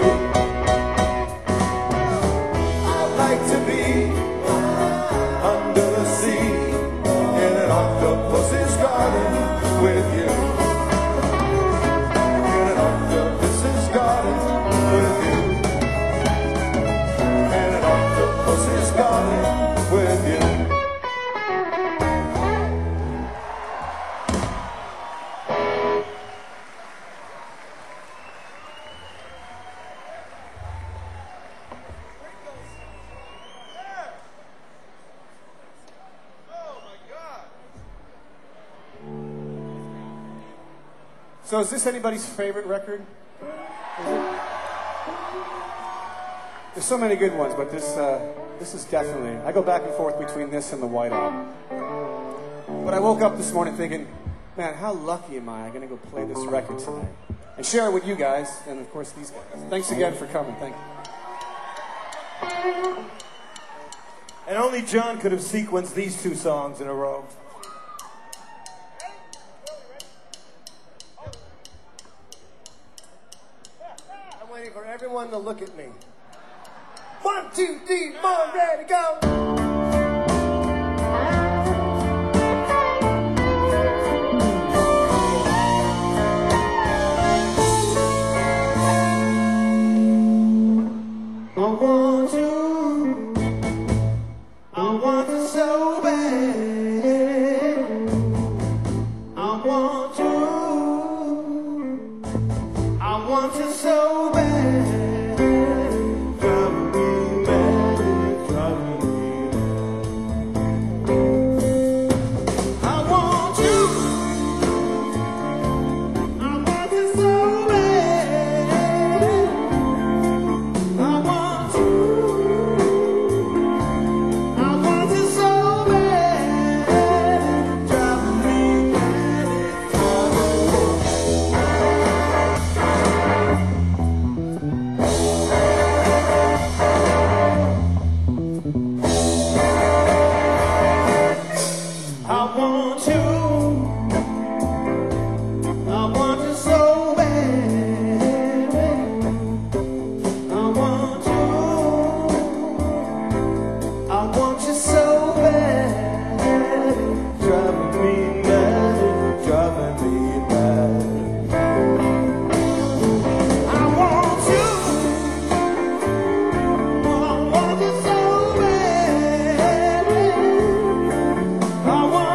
To be under the sea in an octopus's garden with you. In an octopus's garden with you. In an octopus's garden with you. So is this anybody's favorite record? There's so many good ones, but this is definitely, I go back and forth between this and the White Album. But I woke up this morning thinking, man, how lucky am I going to go play this record tonight and share it with you guys and of course these guys. Thanks again for coming. Thank you. And only John could have sequenced these two songs in a row. I'm waiting for everyone to look at me. 1, 2, 3, 4, ready, go! I want you so bad. I want you so bad. Driving me mad, driving me mad. I want you so bad. I want you so bad. Driving me mad, I want you so bad. I want you so bad. Driving me mad, driving me mad. I want you so bad. I want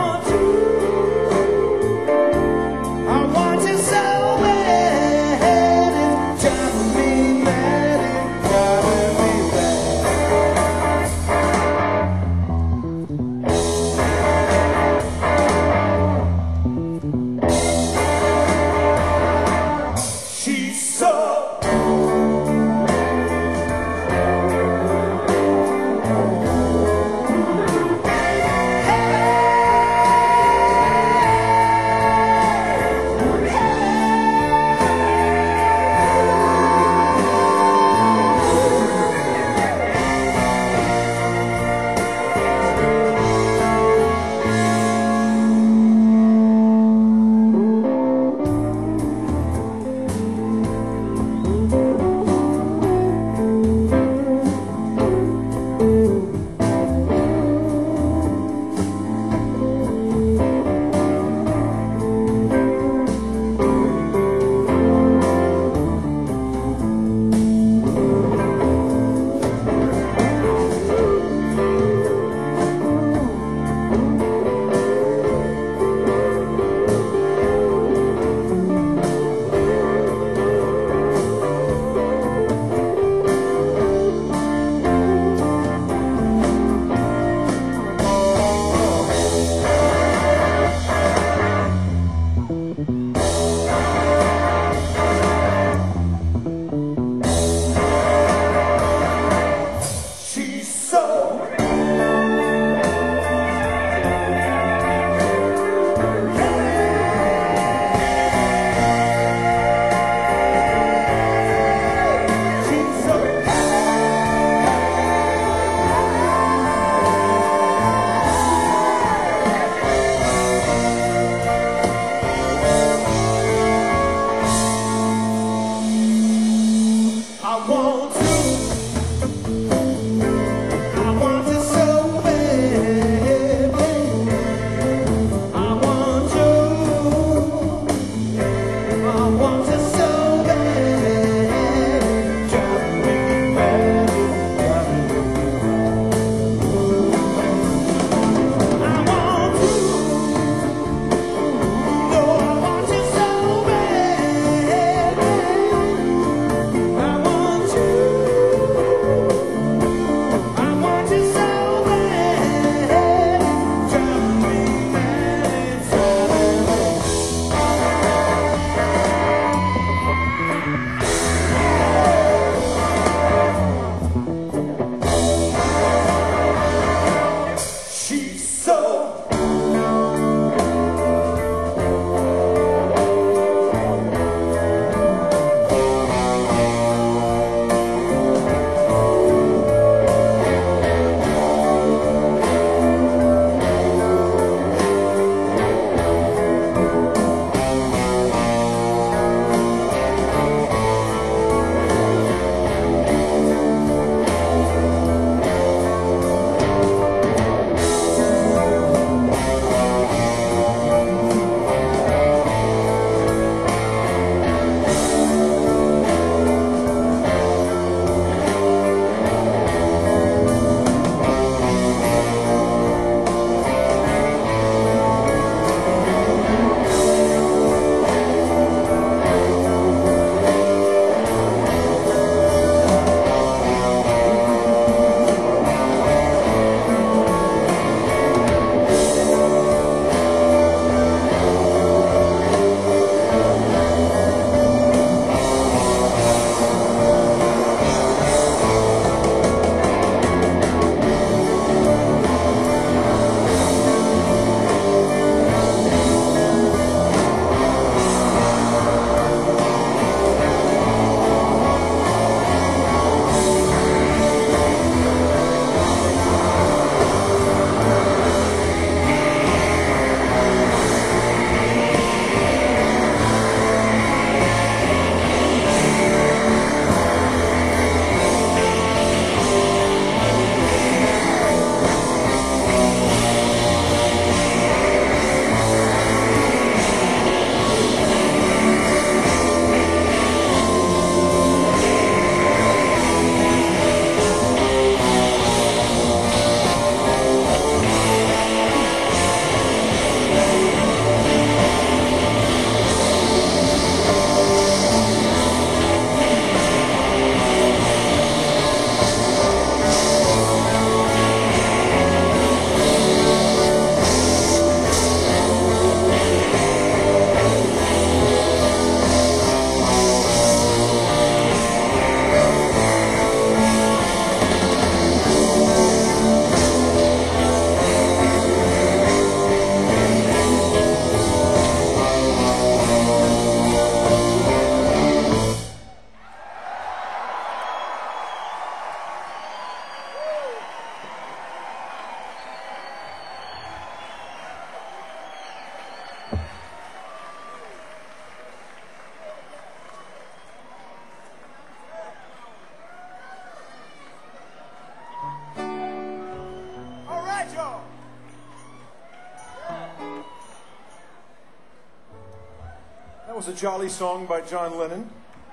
That was a jolly song by John Lennon.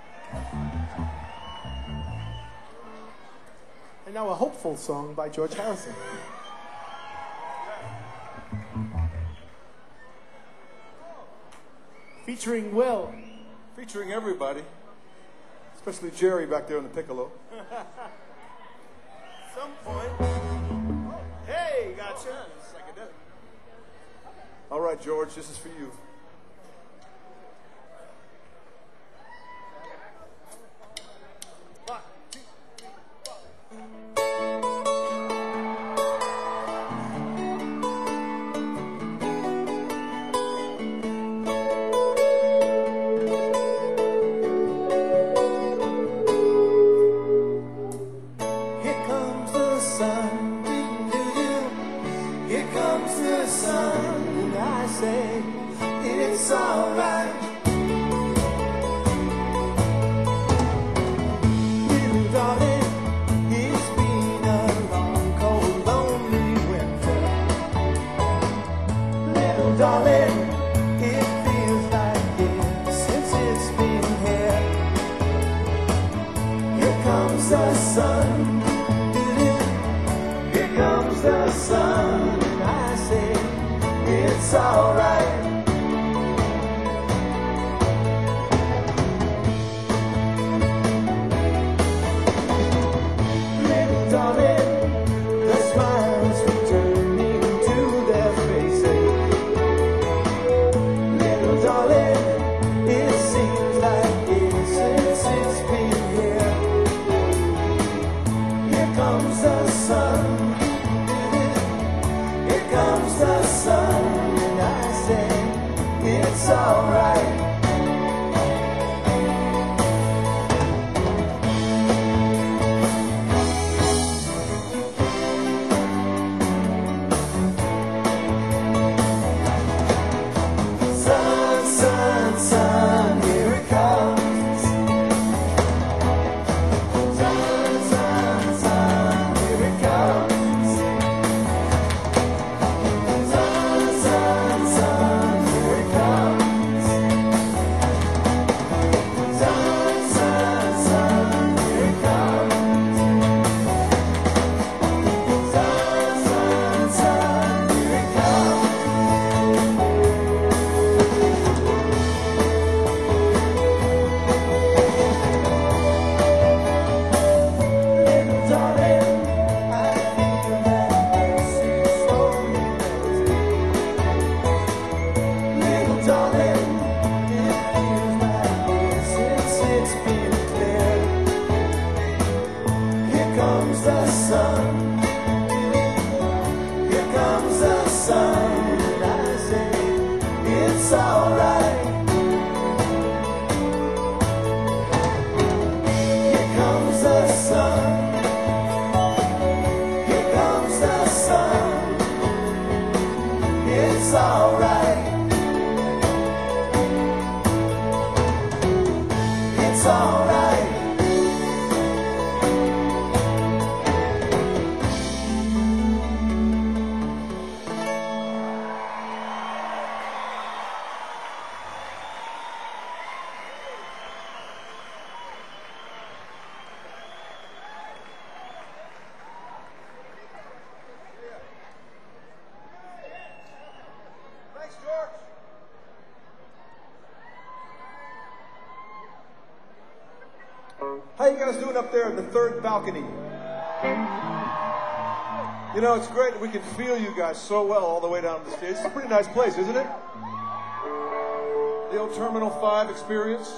And now a hopeful song by George Harrison. Featuring Will. Featuring everybody, especially Jerry back there on the piccolo. Some point. Hey, gotcha. All right, George, this is for you. Here comes the sun, doo-doo-doo. Here comes the sun, and I say it's alright. Little darling, it's been a long, cold, lonely winter. Little darling, it feels like years since it's been here. Here comes the sun. Here comes the sun, and I say it's alright. Little darling, the smiles returning to their faces. Little darling, it seems like years since it's been here. Here comes the sun. Here comes the sun, and I say it's alright. Sun, sun, sun, here it comes. Sun, sun, sun, here it comes. Sun, sun, sun, here it comes. Sun, sun, sun, here it comes. Sun, sun, sun, here it comes. Little darling, I feel that ice is slowly melting. Little darling, it feels like years since it's been clear. Here comes the sun. Here comes the sun, and I say it's alright. Here comes the sun. Here comes the sun. It's alright. It's alright. Thanks, George. How you guys doing up there in the third balcony? You know, it's great that we can feel you guys so well all the way down the stage. It's a pretty nice place, isn't it? The old Terminal 5 experience.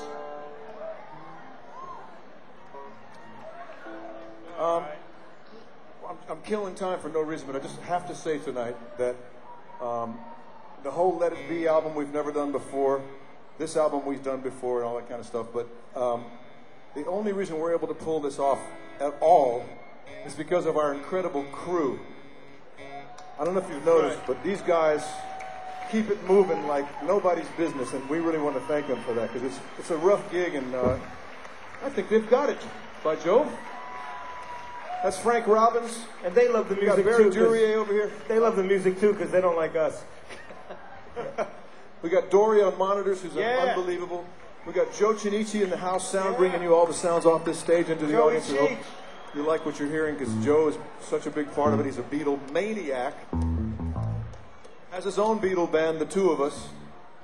I'm killing time for no reason, but I just have to say tonight that the whole Let It Be album we've never done before, this album we've done before and all that kind of stuff, but the only reason we're able to pull this off at all is because of our incredible crew. I don't know if you've noticed, but these guys keep it moving like nobody's business, and we really want to thank them for that, because it's a rough gig, and I think they've got it, by Jove. That's Frank Robbins. And they love the We got music Barry too. 'Cause Duryea over here. They love the music too because they don't like us. We got Dory on monitors, who's Yeah. unbelievable. We got Joe Chinichi in the house sound, bringing you all the sounds off this stage into the Joey audience. I hope Cheech. you like what you're hearing, because Joe is such a big part of it. He's a Beatle maniac. Has his own Beatle band, the two of us.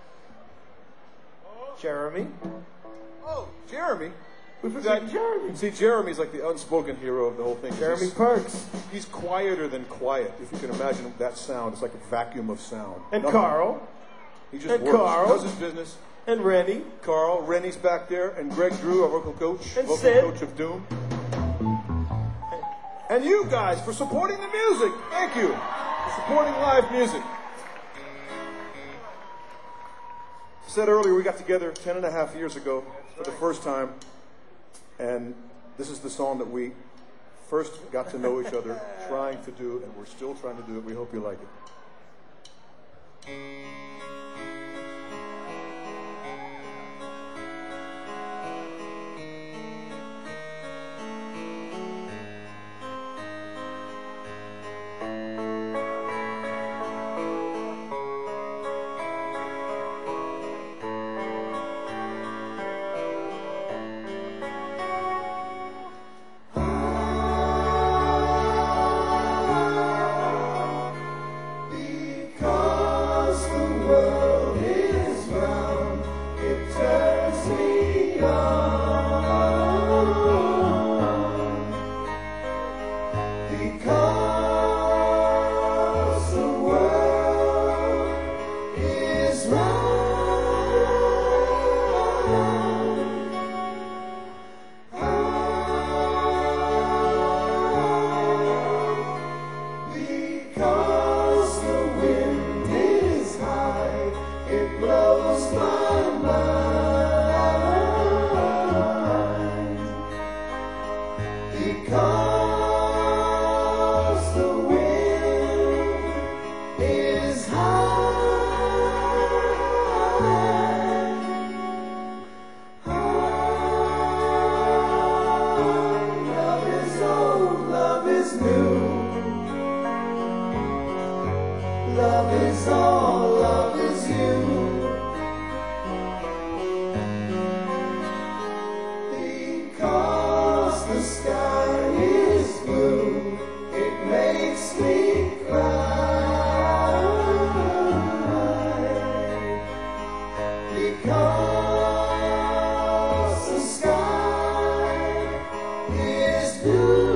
Jeremy. Oh, Jeremy. We forgot Jeremy. See, Jeremy's like the unspoken hero of the whole thing. Jeremy Perks. He's quieter than quiet. If you can imagine that sound, it's like a vacuum of sound. And Nothing. Carl. He just and works. Carl. Does his business. And Rennie. Carl, Rennie's back there, and Greg Drew, our vocal coach, And vocal Sid. coach of Doom. And you guys for supporting the music. Thank you for supporting live music. I said earlier, we got together 10.5 years ago for the first time, and this is the song that we first got to know each other trying to do, and we're still trying to do it. We hope you like it. Because the world is round, it turns me on. Because the world is round. Because the wind is high, it blows my mind. Because the wind is high. Love is old, love is new. Love is all, love is you. Because the sky is blue, it makes me cry. Because the sky is blue.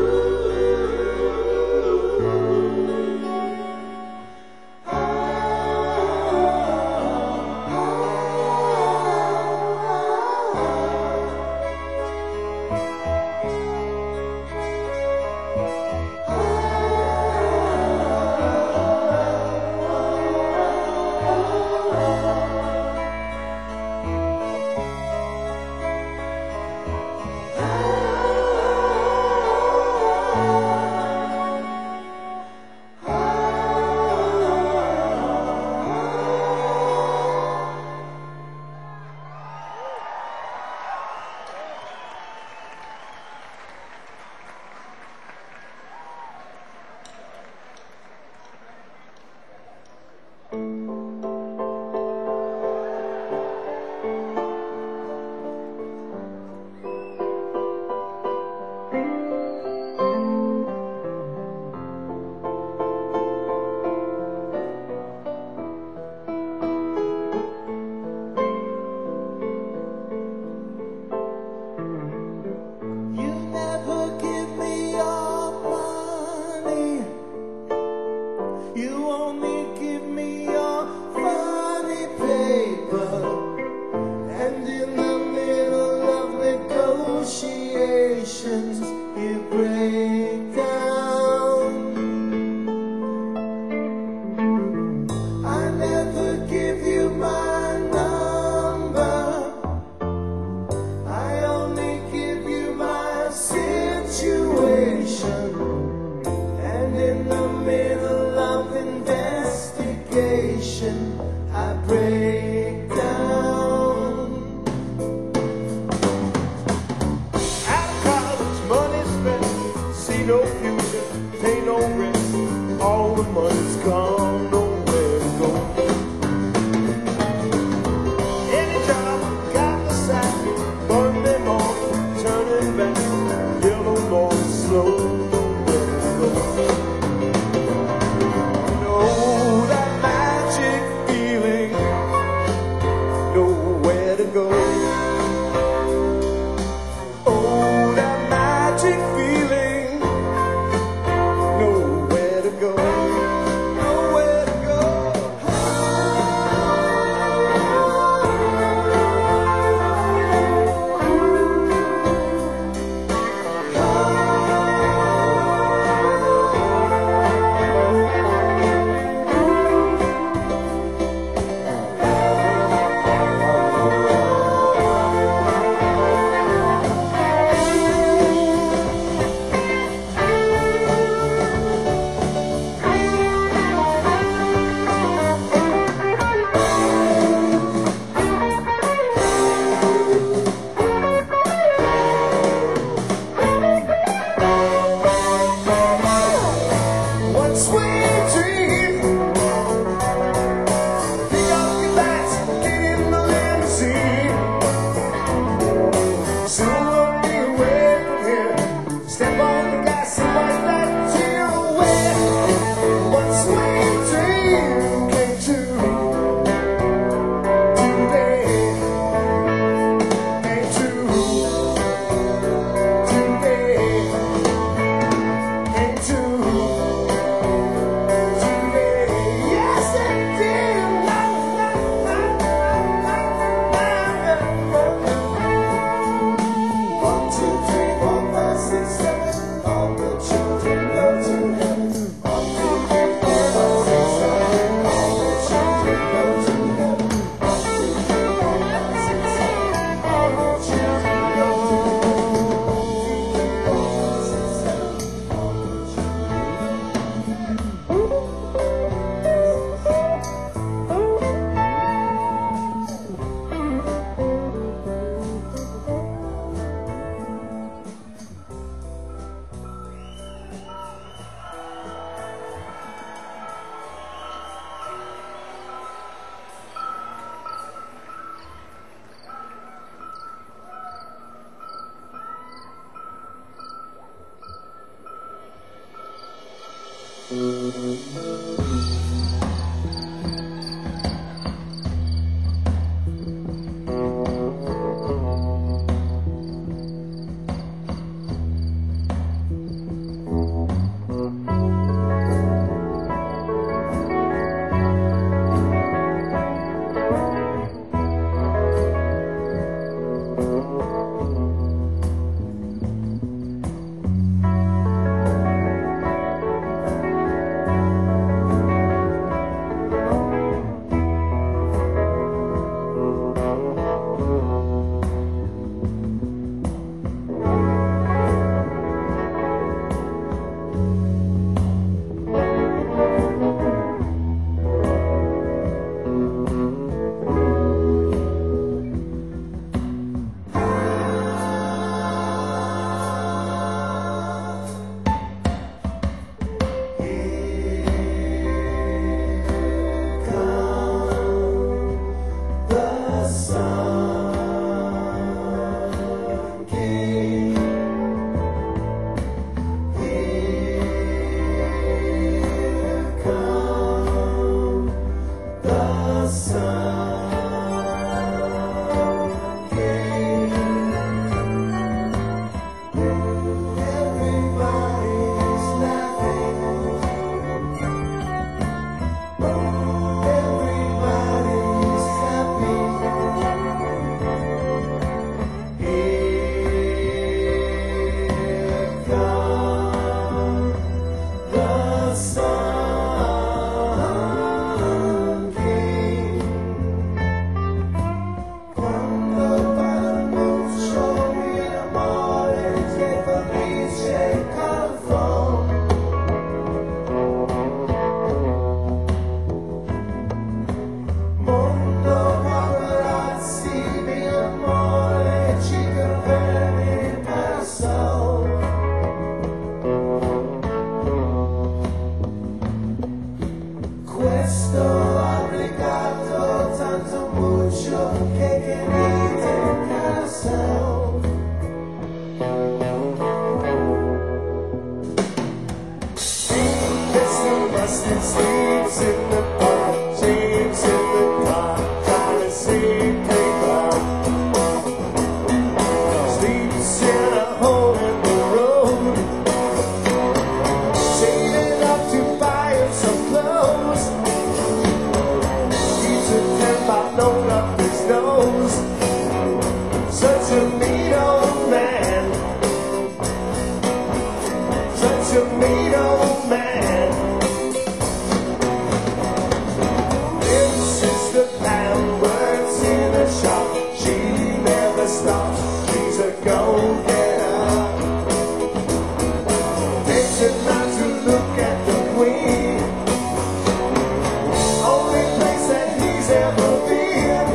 Only place that he's ever been.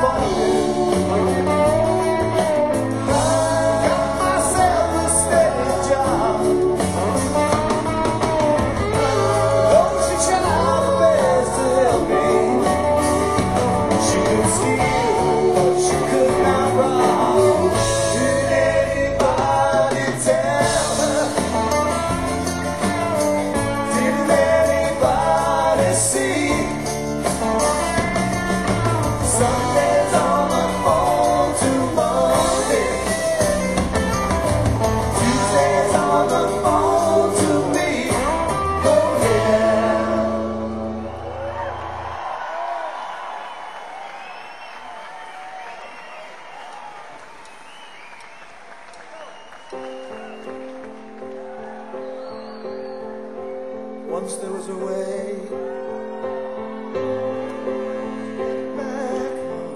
Once there was a way back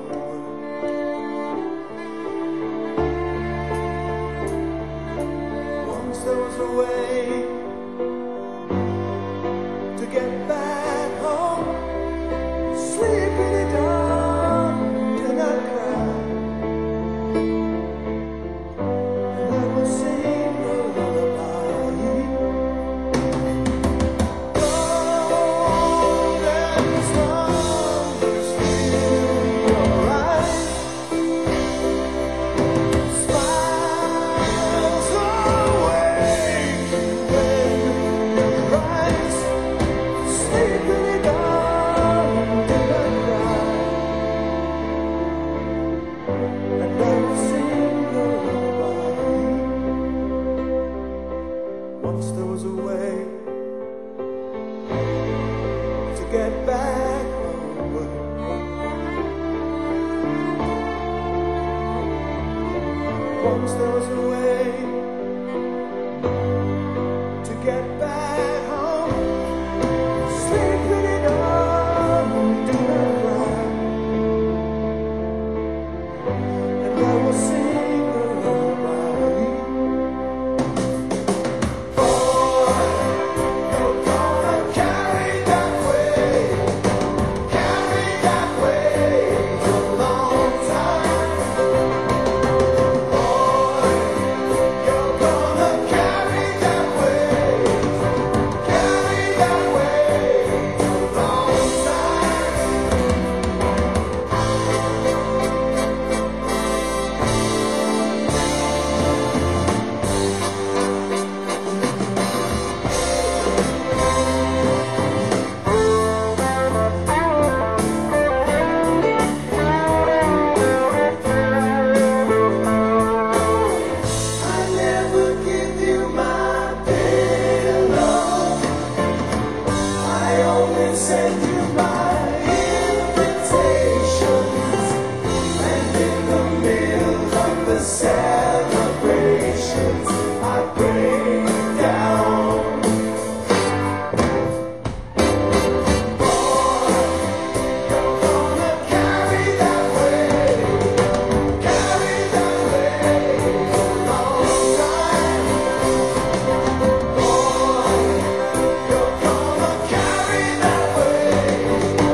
home. Once there was a way to get back home. Sleep in the dark and not cry. And I will sing a lullaby. Once there was a way to get back home. Once there was a way to get back home. Sleep with it on, do not cry. And I will sing a lullaby. Send you my invitations, and in the middle of the celebrations, I break down. Boy, you're gonna carry that weight a long time. Boy, you're gonna carry that weight.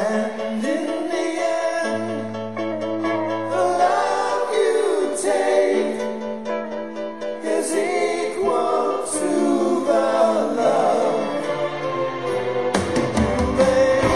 And in the end, the love you take is equal to the love you make.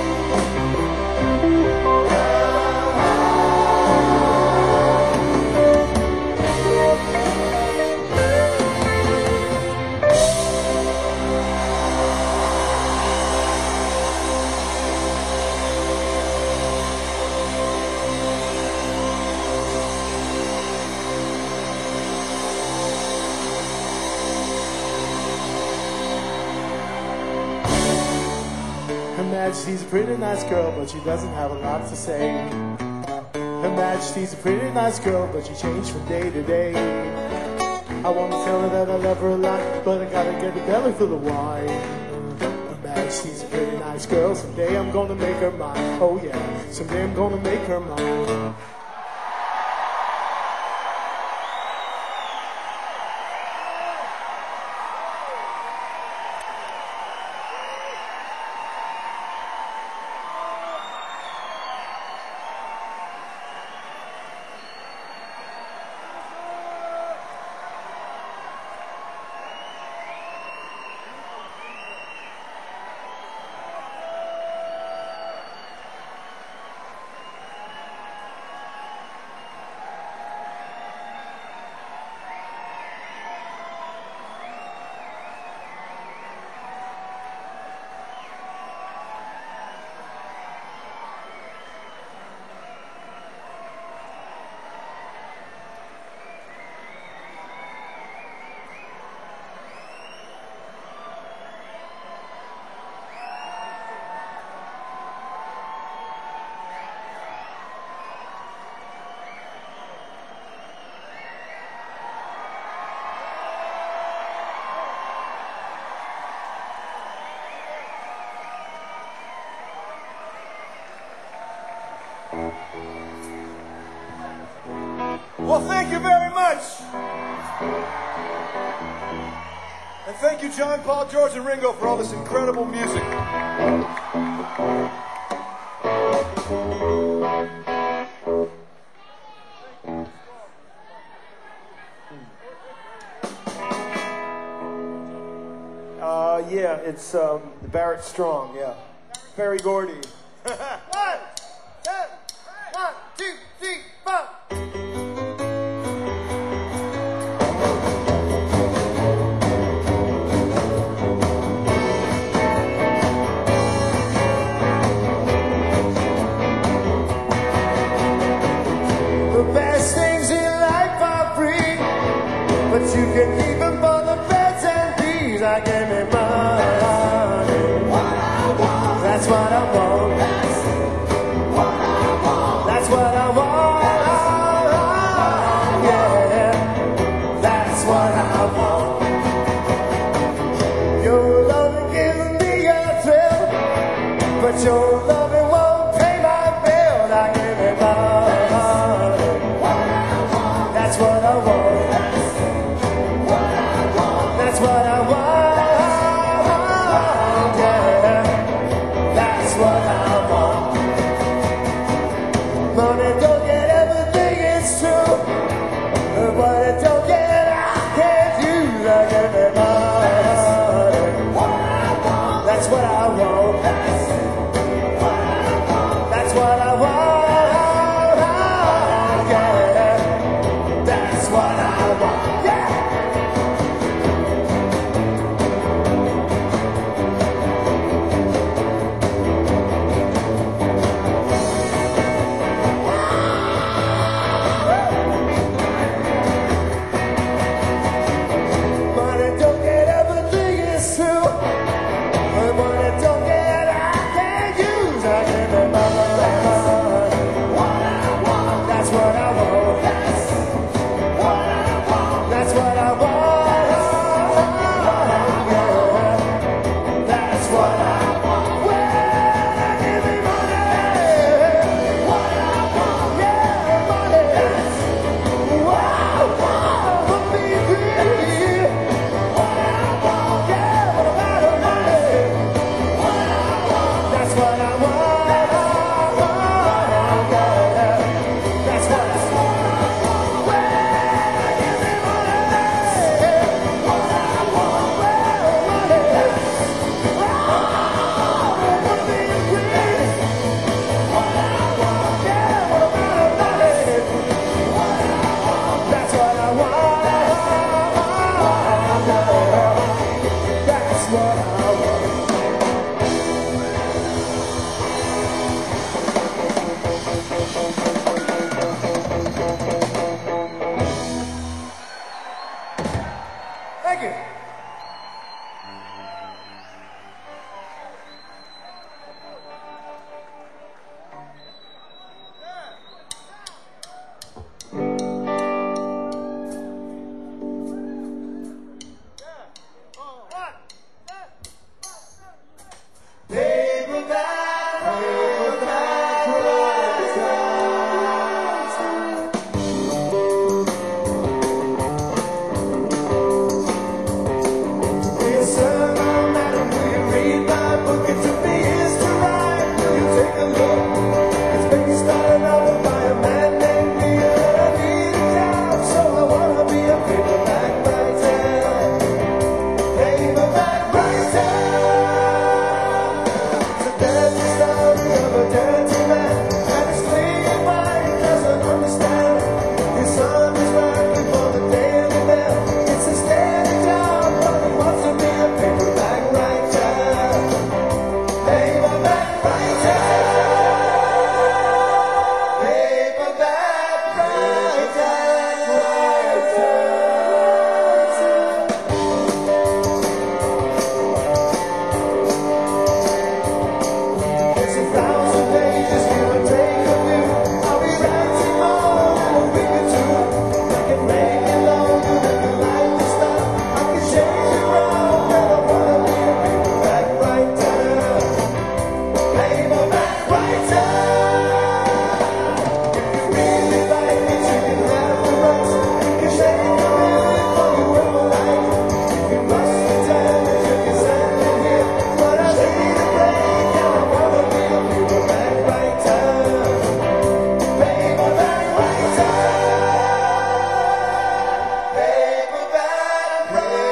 Her Majesty's a pretty nice girl, but she doesn't have a lot to say. Her Majesty's a pretty nice girl, but she changed from day to day. I want to tell her that I love her a lot, but I gotta get the belly full of wine. Her Majesty's a pretty nice girl, someday I'm gonna make her mine. Oh yeah, someday I'm gonna make her mine. Well, thank you very much. And thank you, John, Paul, George, and Ringo, for all this incredible music. Yeah, it's Barrett Strong, yeah. Barry Gordy. 1, 2, 3, 4. The best things in life are free, but you can keep them for the beds and bees. I give me money. That's what I want. That's what I want. That's what I want. Yeah, that's what I want. Your loving gives me a thrill, but your loving won't pay my bill. I give me money. That's what I want. That's what I want. Yeah, that's what I want. Money don't get everything, it's true. But it don't get, I can't use. I give me money. That's what I want. That's what I want. Yeah, that's what I want. Yeah. Money don't get everything, it's true. But money don't get, I can't use. I give me money. Paperback writer. Paperback writer. It's 1,000 pages, give or take a few. I'll be writing more in a week or two. I can make it longer than the light will stop. I can change it around, but I wanna be a paperback writer. Paperback writer. If you really like it, you can have the rights. You can shake the music for your whole life. If you must be damaged, you can send it here. But I need a break, and I wanna be a paperback writer. Paperback writer. Paperback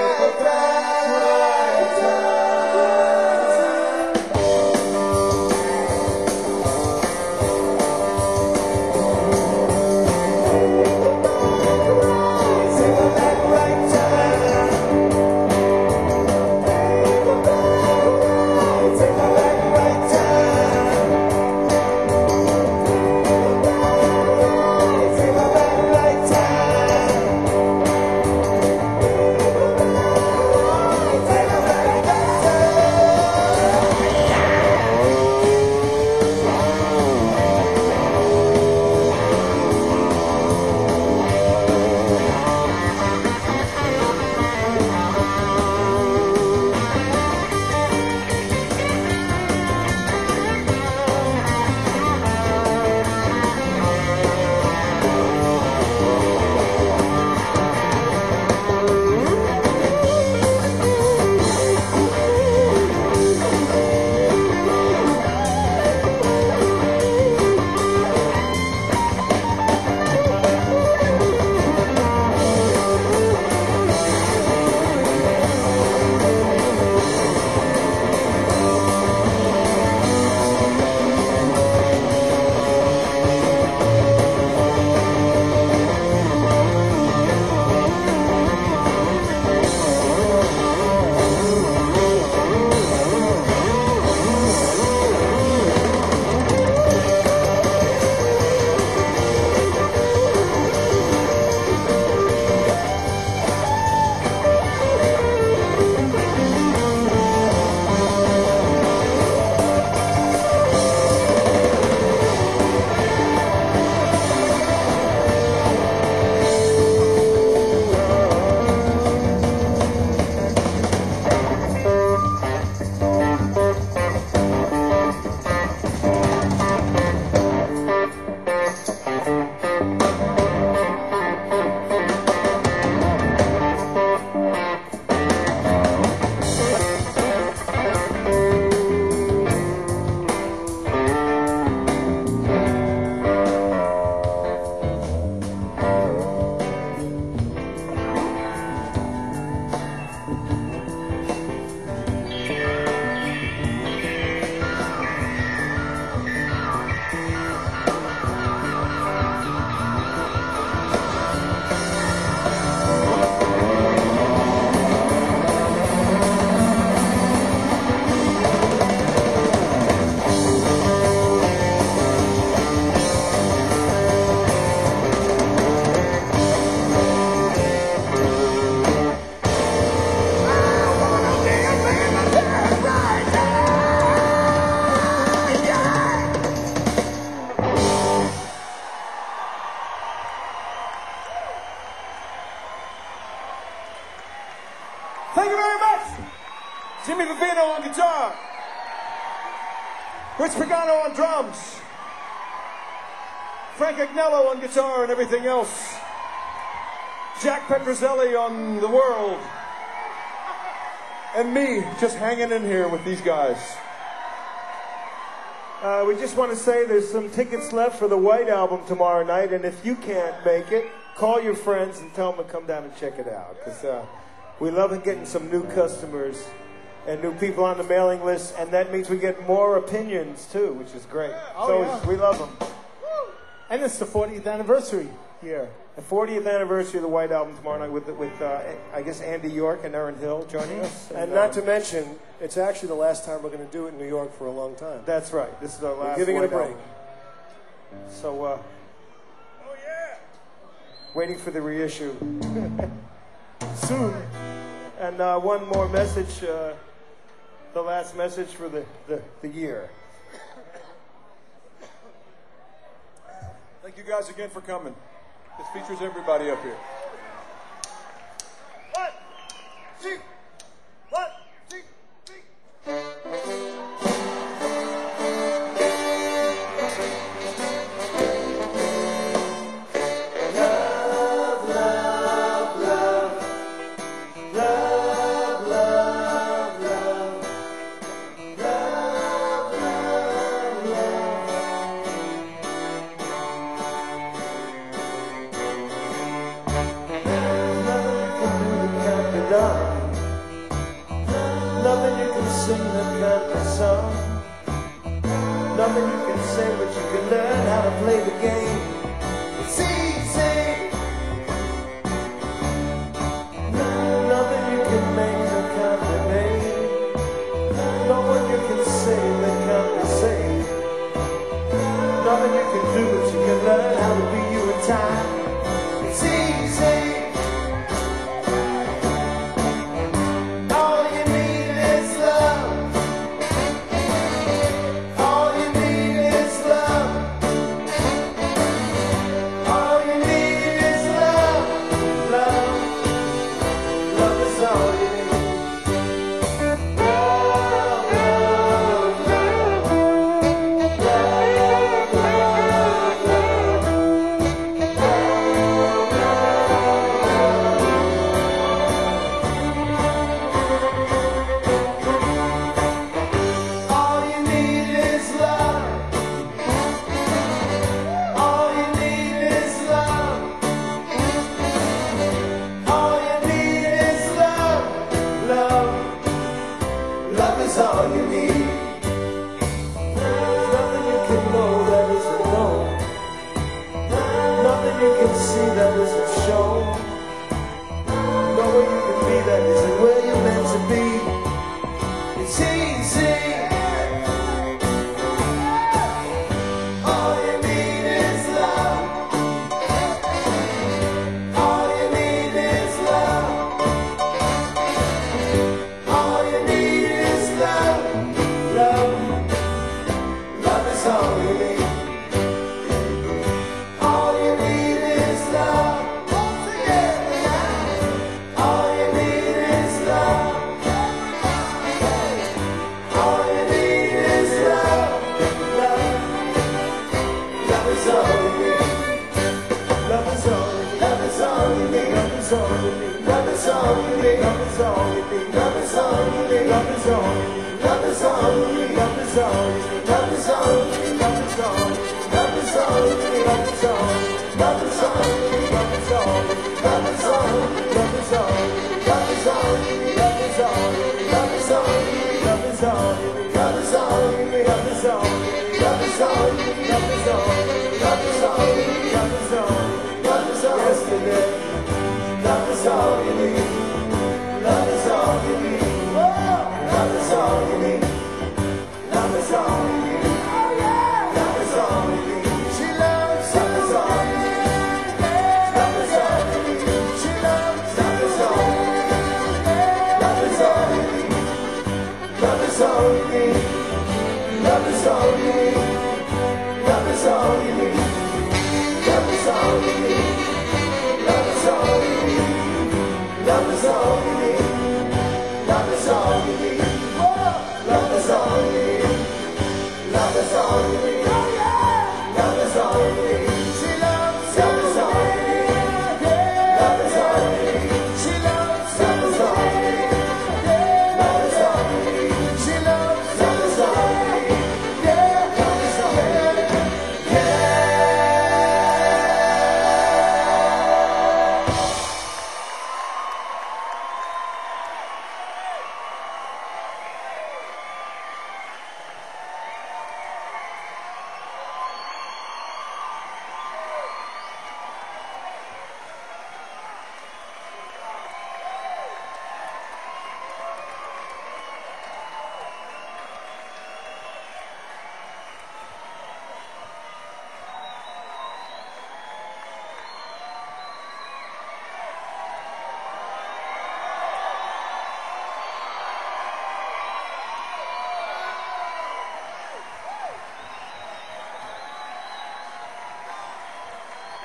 Thank you very much. Jimmy Vivino on guitar. Rich Pagano on drums. Frank Agnello on guitar and everything else. Jack Petrozelli on the world. And me just hanging in here with these guys. We just want to say there's some tickets left for the White Album tomorrow night, and if you can't make it, call your friends and tell them to come down and check it out. Because we love getting some new customers and new people on the mailing list, and that means we get more opinions too, which is great. Oh, so yeah. we love them. And it's the 40th anniversary year. The 40th anniversary of the White Album tomorrow night with I guess, Andy York and Erin Hill joining us. And not to mention, it's actually the last time we're going to do it in New York for a long time. That's right. This is our last Giving it a White break. Album. So, waiting for the reissue. Soon. And one more message, the last message for the year. Thank you guys again for coming. This features everybody up here. 1, 2, 1, 2, 3. Nothing you can sing that can't be sung. Nothing you can say, but you can learn how to play the game. It's easy. Nothing you can make that can't be made. No one you can say that can't be saved. Nothing you can do, but you can learn how to be you in time. It's easy.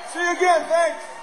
See you again. Thanks.